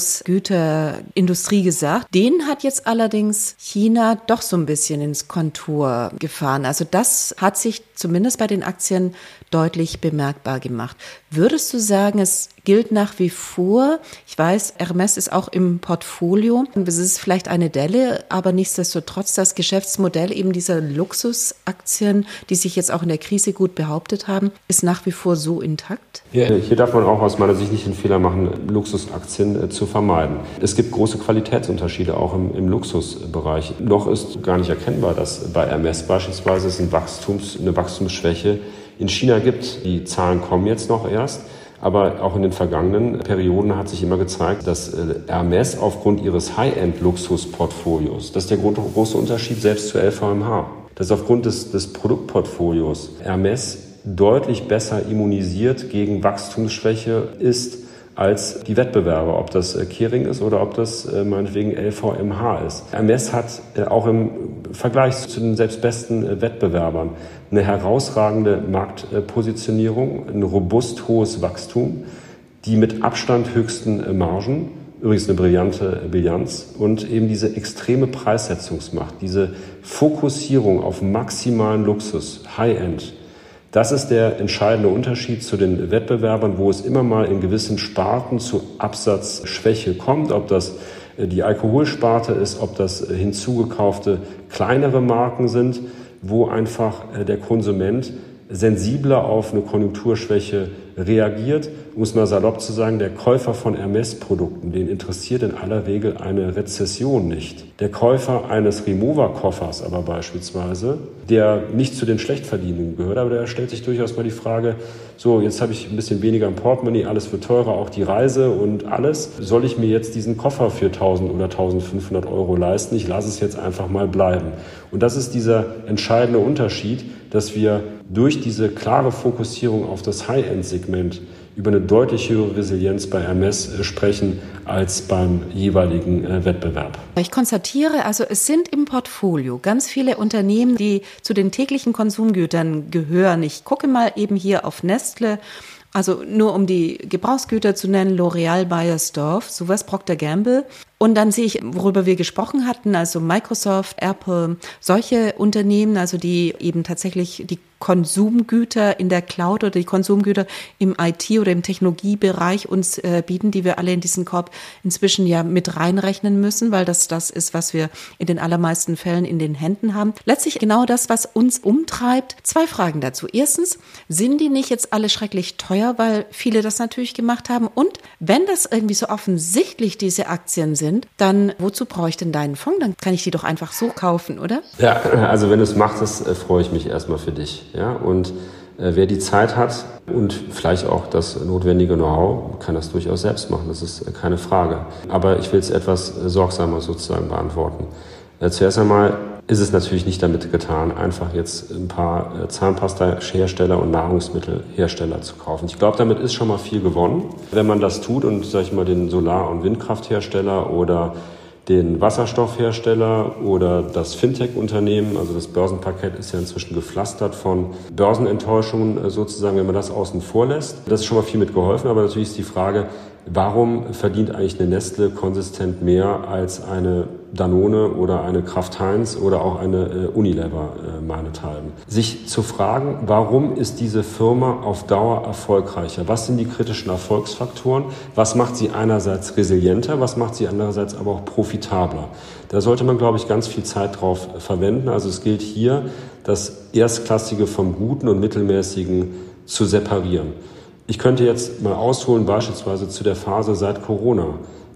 Luxusgüterindustrie gesagt. Den hat jetzt allerdings China doch so ein bisschen ins Kontur gefahren. Also das hat sich zumindest bei den Aktien deutlich bemerkbar gemacht. Würdest du sagen, es gilt nach wie vor? Ich weiß, Hermes ist auch im Portfolio. Es ist vielleicht eine Delle, aber nichtsdestotrotz das Geschäftsmodell eben dieser Luxusaktien, die sich jetzt auch in der Krise gut behauptet haben, ist nach wie vor so intakt? Ja, hier darf man auch aus meiner Sicht nicht den Fehler machen, Luxusaktien zu vermeiden. Es gibt große Qualitätsunterschiede auch im Luxusbereich. Noch ist gar nicht erkennbar, dass bei Hermes beispielsweise es eine Wachstumsschwäche in China gibt. Die Zahlen kommen jetzt noch erst, aber auch in den vergangenen Perioden hat sich immer gezeigt, dass Hermes aufgrund ihres High-End-Luxusportfolios, das ist der große Unterschied selbst zu LVMH, dass aufgrund des Produktportfolios Hermes deutlich besser immunisiert gegen Wachstumsschwäche ist als die Wettbewerber, ob das Kering ist oder ob das meinetwegen LVMH ist. Hermes hat auch im Vergleich zu den selbst besten Wettbewerbern eine herausragende Marktpositionierung, ein robust hohes Wachstum, die mit Abstand höchsten Margen, übrigens eine brillante Bilanz und eben diese extreme Preissetzungsmacht, diese Fokussierung auf maximalen Luxus, High-End. Das ist der entscheidende Unterschied zu den Wettbewerbern, wo es immer mal in gewissen Sparten zu Absatzschwäche kommt, ob das die Alkoholsparte ist, ob das hinzugekaufte kleinere Marken sind, wo einfach der Konsument sensibler auf eine Konjunkturschwäche reagiert. Um es mal salopp zu sagen, der Käufer von Hermes-Produkten, den interessiert in aller Regel eine Rezession nicht. Der Käufer eines Remover-Koffers aber beispielsweise, der nicht zu den Schlechtverdienenden gehört, aber der stellt sich durchaus mal die Frage, so, jetzt habe ich ein bisschen weniger im Portemonnaie, alles wird teurer, auch die Reise und alles. Soll ich mir jetzt diesen Koffer für 1.000 oder 1.500 Euro leisten? Ich lasse es jetzt einfach mal bleiben. Und das ist dieser entscheidende Unterschied, dass wir durch diese klare Fokussierung auf das High-End-Segment über eine deutlich höhere Resilienz bei Hermes sprechen als beim jeweiligen Wettbewerb. Ich konstatiere, also es sind im Portfolio ganz viele Unternehmen, die zu den täglichen Konsumgütern gehören. Ich gucke mal eben hier auf Nestle, also nur um die Gebrauchsgüter zu nennen, L'Oreal, Beiersdorf, sowas, Procter & Gamble. Und dann sehe ich, worüber wir gesprochen hatten, also Microsoft, Apple, solche Unternehmen, also die eben tatsächlich die Konsumgüter in der Cloud oder die Konsumgüter im IT- oder im Technologiebereich uns bieten, die wir alle in diesen Korb inzwischen ja mit reinrechnen müssen, weil das ist, was wir in den allermeisten Fällen in den Händen haben. Letztlich genau das, was uns umtreibt. 2 Fragen dazu. Erstens, sind die nicht jetzt alle schrecklich teuer, weil viele das natürlich gemacht haben? Und wenn das irgendwie so offensichtlich diese Aktien sind, dann wozu brauche ich denn deinen Fonds? Dann kann ich die doch einfach so kaufen, oder? Ja, also wenn du es machst, freue ich mich erstmal für dich. Ja? Und wer die Zeit hat und vielleicht auch das notwendige Know-how, kann das durchaus selbst machen. Das ist keine Frage. Aber ich will es etwas sorgsamer sozusagen beantworten. Zuerst einmal ist es natürlich nicht damit getan, einfach jetzt ein paar Zahnpasta-Hersteller und Nahrungsmittelhersteller zu kaufen. Ich glaube, damit ist schon mal viel gewonnen. Wenn man das tut und, sag ich mal, den Solar- und Windkrafthersteller oder den Wasserstoffhersteller oder das Fintech-Unternehmen, also das Börsenparkett ist ja inzwischen gepflastert von Börsenenttäuschungen sozusagen, wenn man das außen vor lässt. Das ist schon mal viel mitgeholfen, aber natürlich ist die Frage, warum verdient eigentlich eine Nestle konsistent mehr als eine Danone oder eine Kraft Heinz oder auch eine Unilever meinethalben? Sich zu fragen, warum ist diese Firma auf Dauer erfolgreicher? Was sind die kritischen Erfolgsfaktoren? Was macht sie einerseits resilienter? Was macht sie andererseits aber auch profitabler? Da sollte man, glaube ich, ganz viel Zeit drauf verwenden. Also es gilt hier, das Erstklassige vom Guten und Mittelmäßigen zu separieren. Ich könnte jetzt mal ausholen, beispielsweise zu der Phase seit Corona.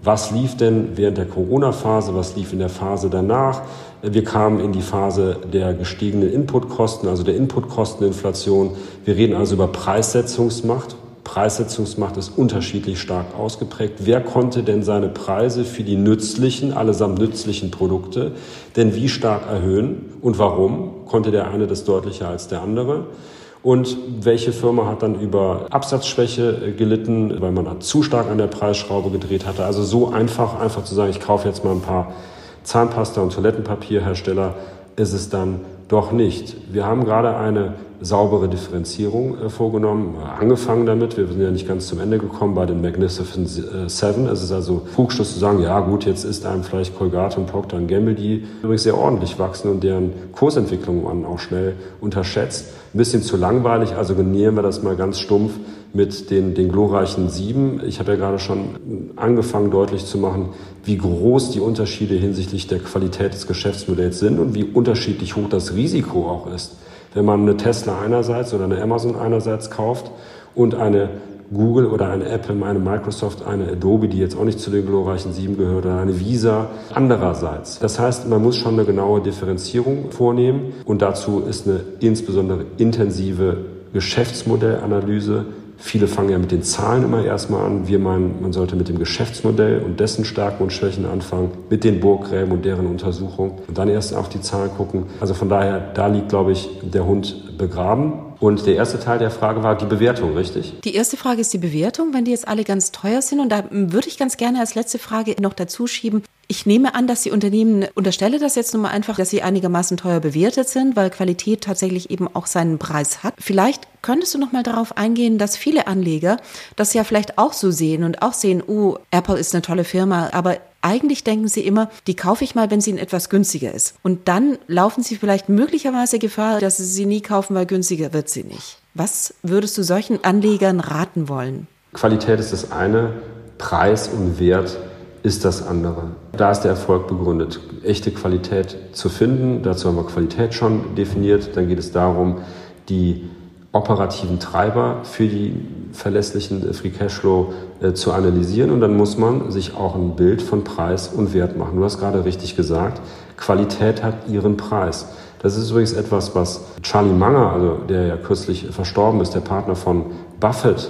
Was lief denn während der Corona-Phase, was lief in der Phase danach? Wir kamen in die Phase der gestiegenen Inputkosten, also der Inputkosteninflation. Wir reden also über Preissetzungsmacht. Preissetzungsmacht ist unterschiedlich stark ausgeprägt. Wer konnte denn seine Preise für die allesamt nützlichen Produkte denn wie stark erhöhen und warum? Konnte der eine das deutlicher als der andere? Und welche Firma hat dann über Absatzschwäche gelitten, weil man zu stark an der Preisschraube gedreht hatte? Also so einfach zu sagen, ich kaufe jetzt mal ein paar Zahnpasta- und Toilettenpapierhersteller, ist es dann doch nicht. Wir haben gerade eine saubere Differenzierung vorgenommen, angefangen damit. Wir sind ja nicht ganz zum Ende gekommen bei den Magnificent Seven. Es ist also Trugschluss zu sagen, ja gut, jetzt ist einem vielleicht Colgate und Procter & Gamble, die übrigens sehr ordentlich wachsen und deren Kursentwicklung man auch schnell unterschätzt. Ein bisschen zu langweilig, also nähern wir das mal ganz stumpf mit den glorreichen 7. Ich habe ja gerade schon angefangen deutlich zu machen, wie groß die Unterschiede hinsichtlich der Qualität des Geschäftsmodells sind und wie unterschiedlich hoch das Risiko auch ist. Wenn man eine Tesla einerseits oder eine Amazon einerseits kauft und eine Google oder eine Apple, eine Microsoft, eine Adobe, die jetzt auch nicht zu den glorreichen 7 gehört, oder eine Visa andererseits. Das heißt, man muss schon eine genaue Differenzierung vornehmen und dazu ist eine insbesondere intensive Geschäftsmodellanalyse. Viele fangen ja mit den Zahlen immer erstmal an. Wir meinen, man sollte mit dem Geschäftsmodell und dessen Stärken und Schwächen anfangen, mit den Burggräben und deren Untersuchung und dann erst auf die Zahlen gucken. Also von daher, da liegt, glaube ich, der Hund begraben. Und der erste Teil der Frage war die Bewertung, richtig? Die erste Frage ist die Bewertung, wenn die jetzt alle ganz teuer sind. Und da würde ich ganz gerne als letzte Frage noch dazu schieben. Ich nehme an, dass die Unternehmen, unterstelle das jetzt nur mal einfach, dass sie einigermaßen teuer bewertet sind, weil Qualität tatsächlich eben auch seinen Preis hat. Vielleicht könntest du noch mal darauf eingehen, dass viele Anleger das ja vielleicht auch so sehen und auch sehen, Apple ist eine tolle Firma, aber eigentlich denken sie immer, die kaufe ich mal, wenn sie etwas günstiger ist. Und dann laufen sie vielleicht möglicherweise Gefahr, dass sie sie nie kaufen, weil günstiger wird sie nicht. Was würdest du solchen Anlegern raten wollen? Qualität ist das eine, Preis und Wert ist das andere. Da ist der Erfolg begründet, echte Qualität zu finden. Dazu haben wir Qualität schon definiert. Dann geht es darum, die operativen Treiber für die verlässlichen Free Cashflow zu analysieren. Und dann muss man sich auch ein Bild von Preis und Wert machen. Du hast gerade richtig gesagt, Qualität hat ihren Preis. Das ist übrigens etwas, was Charlie Munger, also der ja kürzlich verstorben ist, der Partner von Buffett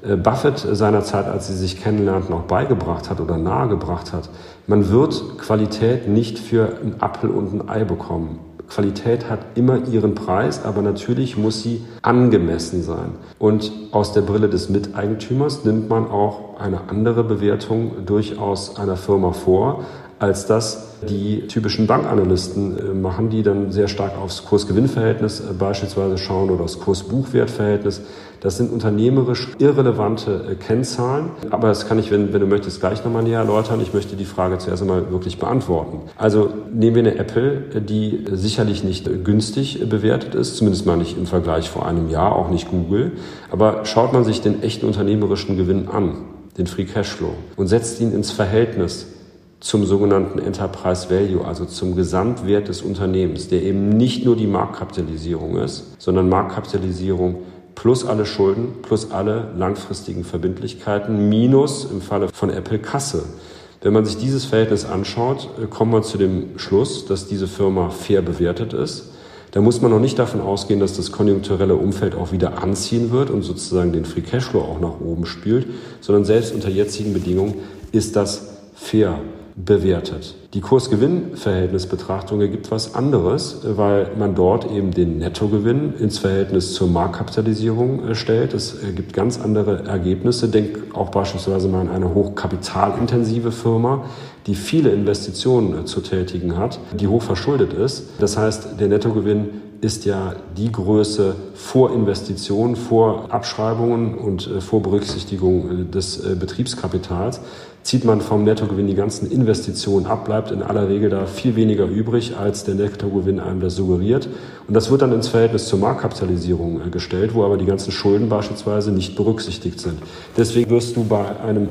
seinerzeit, als sie sich kennenlernten, auch beigebracht hat oder nahegebracht hat. Man wird Qualität nicht für einen Apfel und ein Ei bekommen. Qualität hat immer ihren Preis, aber natürlich muss sie angemessen sein. Und aus der Brille des Miteigentümers nimmt man auch eine andere Bewertung durchaus einer Firma vor, als das die typischen Bankanalysten machen, die dann sehr stark aufs Kurs-Gewinn-Verhältnis beispielsweise schauen oder aufs Kurs-Buchwert-Verhältnis. Das sind unternehmerisch irrelevante Kennzahlen, aber das kann ich, wenn du möchtest, gleich nochmal näher erläutern. Ich möchte die Frage zuerst einmal wirklich beantworten. Also nehmen wir eine Apple, die sicherlich nicht günstig bewertet ist, zumindest mal nicht im Vergleich vor einem Jahr, auch nicht Google. Aber schaut man sich den echten unternehmerischen Gewinn an, den Free Cashflow, und setzt ihn ins Verhältnis zum sogenannten Enterprise Value, also zum Gesamtwert des Unternehmens, der eben nicht nur die Marktkapitalisierung ist, sondern Marktkapitalisierung plus alle Schulden, plus alle langfristigen Verbindlichkeiten, minus im Falle von Apple Kasse. Wenn man sich dieses Verhältnis anschaut, kommt man zu dem Schluss, dass diese Firma fair bewertet ist. Da muss man noch nicht davon ausgehen, dass das konjunkturelle Umfeld auch wieder anziehen wird und sozusagen den Free Cashflow auch nach oben spült, sondern selbst unter jetzigen Bedingungen ist das fair bewertet. Die Kurs-Gewinn-Verhältnisbetrachtung ergibt was anderes, weil man dort eben den Nettogewinn ins Verhältnis zur Marktkapitalisierung stellt. Es gibt ganz andere Ergebnisse. Denk auch beispielsweise mal an eine hochkapitalintensive Firma, die viele Investitionen zu tätigen hat, die hoch verschuldet ist. Das heißt, der Nettogewinn ist ja die Größe vor Investitionen, vor Abschreibungen und vor Berücksichtigung des Betriebskapitals. Zieht man vom Nettogewinn die ganzen Investitionen ab, bleibt in aller Regel da viel weniger übrig, als der Nettogewinn einem das suggeriert. Und das wird dann ins Verhältnis zur Marktkapitalisierung gestellt, wo aber die ganzen Schulden beispielsweise nicht berücksichtigt sind. Deswegen wirst du bei einem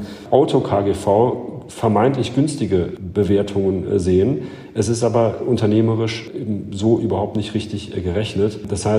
Auto-KGV vermeintlich günstige Bewertungen sehen. Es ist aber unternehmerisch so überhaupt nicht richtig gerechnet. Das heißt,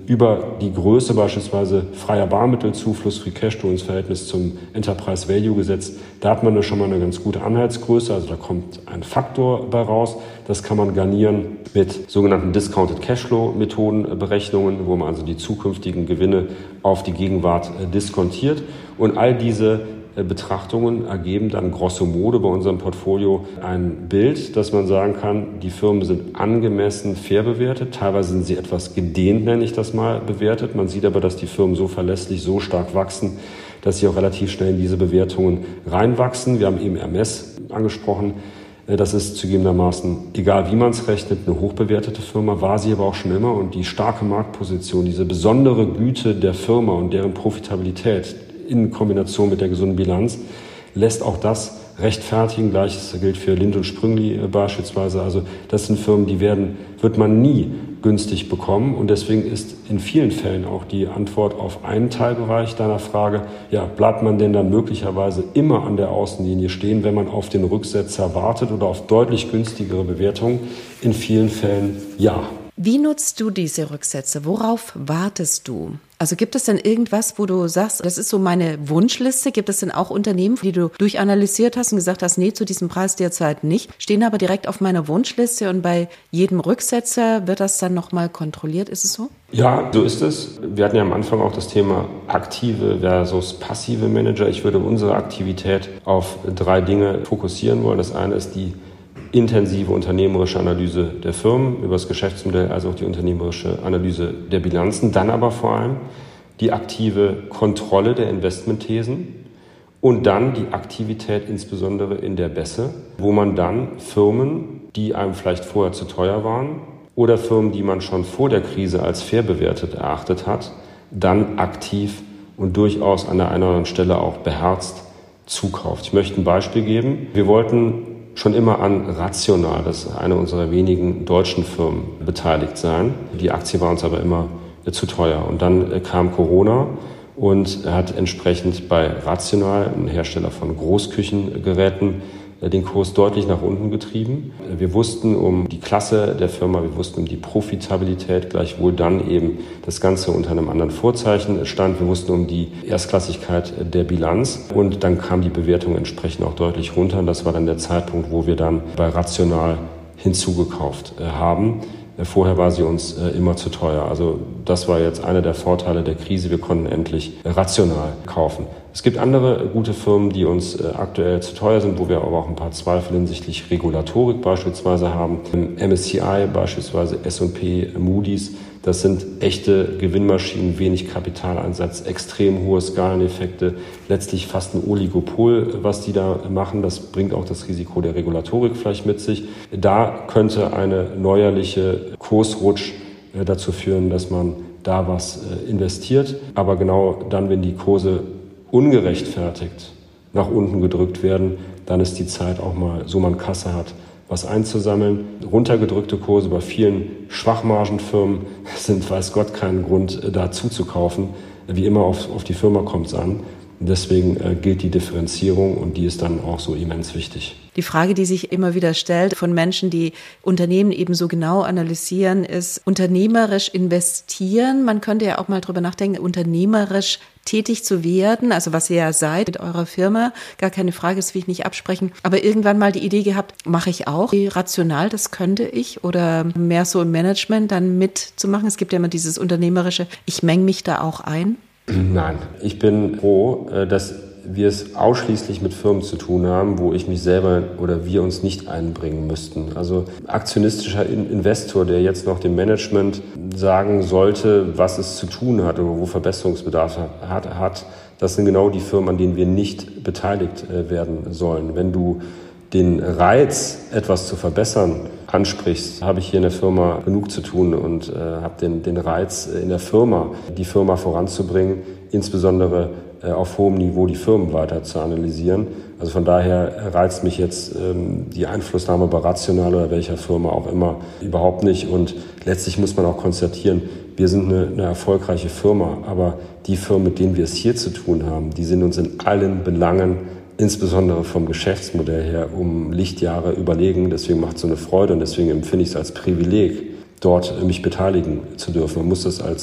über die Größe beispielsweise freier Barmittelzufluss, Free Cashflow ins Verhältnis zum Enterprise Value gesetzt. Da hat man schon mal eine ganz gute Anhaltsgröße, also da kommt ein Faktor bei raus. Das kann man garnieren mit sogenannten Discounted Cashflow Methodenberechnungen, wo man also die zukünftigen Gewinne auf die Gegenwart diskontiert. Und all diese Betrachtungen ergeben dann grosso modo bei unserem Portfolio ein Bild, dass man sagen kann, die Firmen sind angemessen fair bewertet. Teilweise sind sie etwas gedehnt, nenne ich das mal, bewertet. Man sieht aber, dass die Firmen so verlässlich, so stark wachsen, dass sie auch relativ schnell in diese Bewertungen reinwachsen. Wir haben eben Hermes angesprochen. Das ist zugegebenermaßen, egal wie man es rechnet, eine hochbewertete Firma, war sie aber auch schon immer. Und die starke Marktposition, diese besondere Güte der Firma und deren Profitabilität in Kombination mit der gesunden Bilanz, lässt auch das rechtfertigen. Gleiches gilt für Lindt & Sprüngli beispielsweise. Also das sind Firmen, die wird man nie günstig bekommen. Und deswegen ist in vielen Fällen auch die Antwort auf einen Teilbereich deiner Frage, ja, bleibt man denn dann möglicherweise immer an der Außenlinie stehen, wenn man auf den Rücksetzer wartet oder auf deutlich günstigere Bewertungen? In vielen Fällen ja. Wie nutzt du diese Rücksätze? Worauf wartest du? Also gibt es denn irgendwas, wo du sagst, das ist so meine Wunschliste? Gibt es denn auch Unternehmen, die du durchanalysiert hast und gesagt hast, nee, zu diesem Preis derzeit nicht, stehen aber direkt auf meiner Wunschliste und bei jedem Rücksetzer wird das dann nochmal kontrolliert? Ist es so? Ja, so ist es. Wir hatten ja am Anfang auch das Thema aktive versus passive Manager. Ich würde unsere Aktivität auf 3 Dinge fokussieren wollen. Das eine ist die intensive unternehmerische Analyse der Firmen über das Geschäftsmodell, also auch die unternehmerische Analyse der Bilanzen, dann aber vor allem die aktive Kontrolle der Investmentthesen und dann die Aktivität insbesondere in der Besse, wo man dann Firmen, die einem vielleicht vorher zu teuer waren oder Firmen, die man schon vor der Krise als fair bewertet erachtet hat, dann aktiv und durchaus an der einen oder anderen Stelle auch beherzt zukauft. Ich möchte ein Beispiel geben. Wir wollten schon immer an Rational, das ist eine unserer wenigen deutschen Firmen, beteiligt sein. Die Aktie war uns aber immer zu teuer. Und dann kam Corona und hat entsprechend bei Rational, ein Hersteller von Großküchengeräten, den Kurs deutlich nach unten getrieben. Wir wussten um die Klasse der Firma, wir wussten um die Profitabilität, gleichwohl dann eben das Ganze unter einem anderen Vorzeichen stand. Wir wussten um die Erstklassigkeit der Bilanz und dann kam die Bewertung entsprechend auch deutlich runter. Und das war dann der Zeitpunkt, wo wir dann bei Rational hinzugekauft haben. Vorher war sie uns immer zu teuer. Also das war jetzt einer der Vorteile der Krise. Wir konnten endlich rational kaufen. Es gibt andere gute Firmen, die uns aktuell zu teuer sind, wo wir aber auch ein paar Zweifel hinsichtlich Regulatorik beispielsweise haben. MSCI beispielsweise, S&P, Moody's. Das sind echte Gewinnmaschinen, wenig Kapitaleinsatz, extrem hohe Skaleneffekte, letztlich fast ein Oligopol, was die da machen. Das bringt auch das Risiko der Regulatorik vielleicht mit sich. Da könnte eine neuerliche Kursrutsch dazu führen, dass man da was investiert. Aber genau dann, wenn die Kurse ungerechtfertigt nach unten gedrückt werden, dann ist die Zeit auch mal, so man Kasse hat, was einzusammeln. Runtergedrückte Kurse bei vielen Schwachmargenfirmen sind, weiß Gott, kein Grund, da zuzukaufen. Wie immer auf die Firma kommt es an. Deswegen gilt die Differenzierung und die ist dann auch so immens wichtig. Die Frage, die sich immer wieder stellt von Menschen, die Unternehmen eben so genau analysieren, ist unternehmerisch investieren. Man könnte ja auch mal drüber nachdenken, unternehmerisch tätig zu werden, also was ihr ja seid mit eurer Firma, gar keine Frage, das will ich nicht absprechen, aber irgendwann mal die Idee gehabt, mache ich auch rational, das könnte ich oder mehr so im Management dann mitzumachen. Es gibt ja immer dieses unternehmerische, ich menge mich da auch ein. Nein, ich bin froh, dass wir es ausschließlich mit Firmen zu tun haben, wo ich mich selber oder wir uns nicht einbringen müssten. Also aktionistischer Investor, der jetzt noch dem Management sagen sollte, was es zu tun hat oder wo Verbesserungsbedarf hat, das sind genau die Firmen, an denen wir nicht beteiligt werden sollen. Wenn du den Reiz, etwas zu verbessern, ansprichst, habe ich hier in der Firma genug zu tun und habe den Reiz in der Firma, die Firma voranzubringen, insbesondere auf hohem Niveau die Firmen weiter zu analysieren. Also von daher reizt mich jetzt die Einflussnahme bei Rational oder welcher Firma auch immer überhaupt nicht. Und letztlich muss man auch konstatieren, wir sind eine erfolgreiche Firma, aber die Firmen, mit denen wir es hier zu tun haben, die sind uns in allen Belangen, insbesondere vom Geschäftsmodell her, um Lichtjahre überlegen. Deswegen macht es so eine Freude und deswegen empfinde ich es als Privileg, dort mich beteiligen zu dürfen. Man muss das als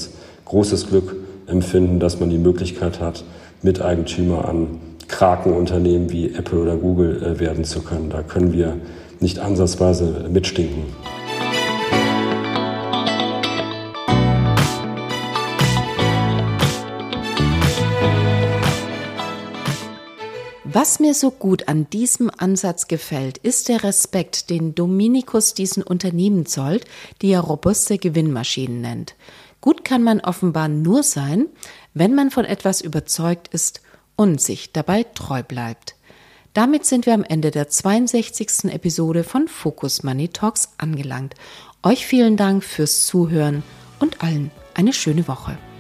großes Glück empfinden, dass man die Möglichkeit hat, Miteigentümer an Krakenunternehmen wie Apple oder Google werden zu können. Da können wir nicht ansatzweise mitstinken. Was mir so gut an diesem Ansatz gefällt, ist der Respekt, den Dominikus diesen Unternehmen zollt, die er robuste Gewinnmaschinen nennt. Gut kann man offenbar nur sein, wenn man von etwas überzeugt ist und sich dabei treu bleibt. Damit sind wir am Ende der 62. Episode von Focus Money Talks angelangt. Euch vielen Dank fürs Zuhören und allen eine schöne Woche.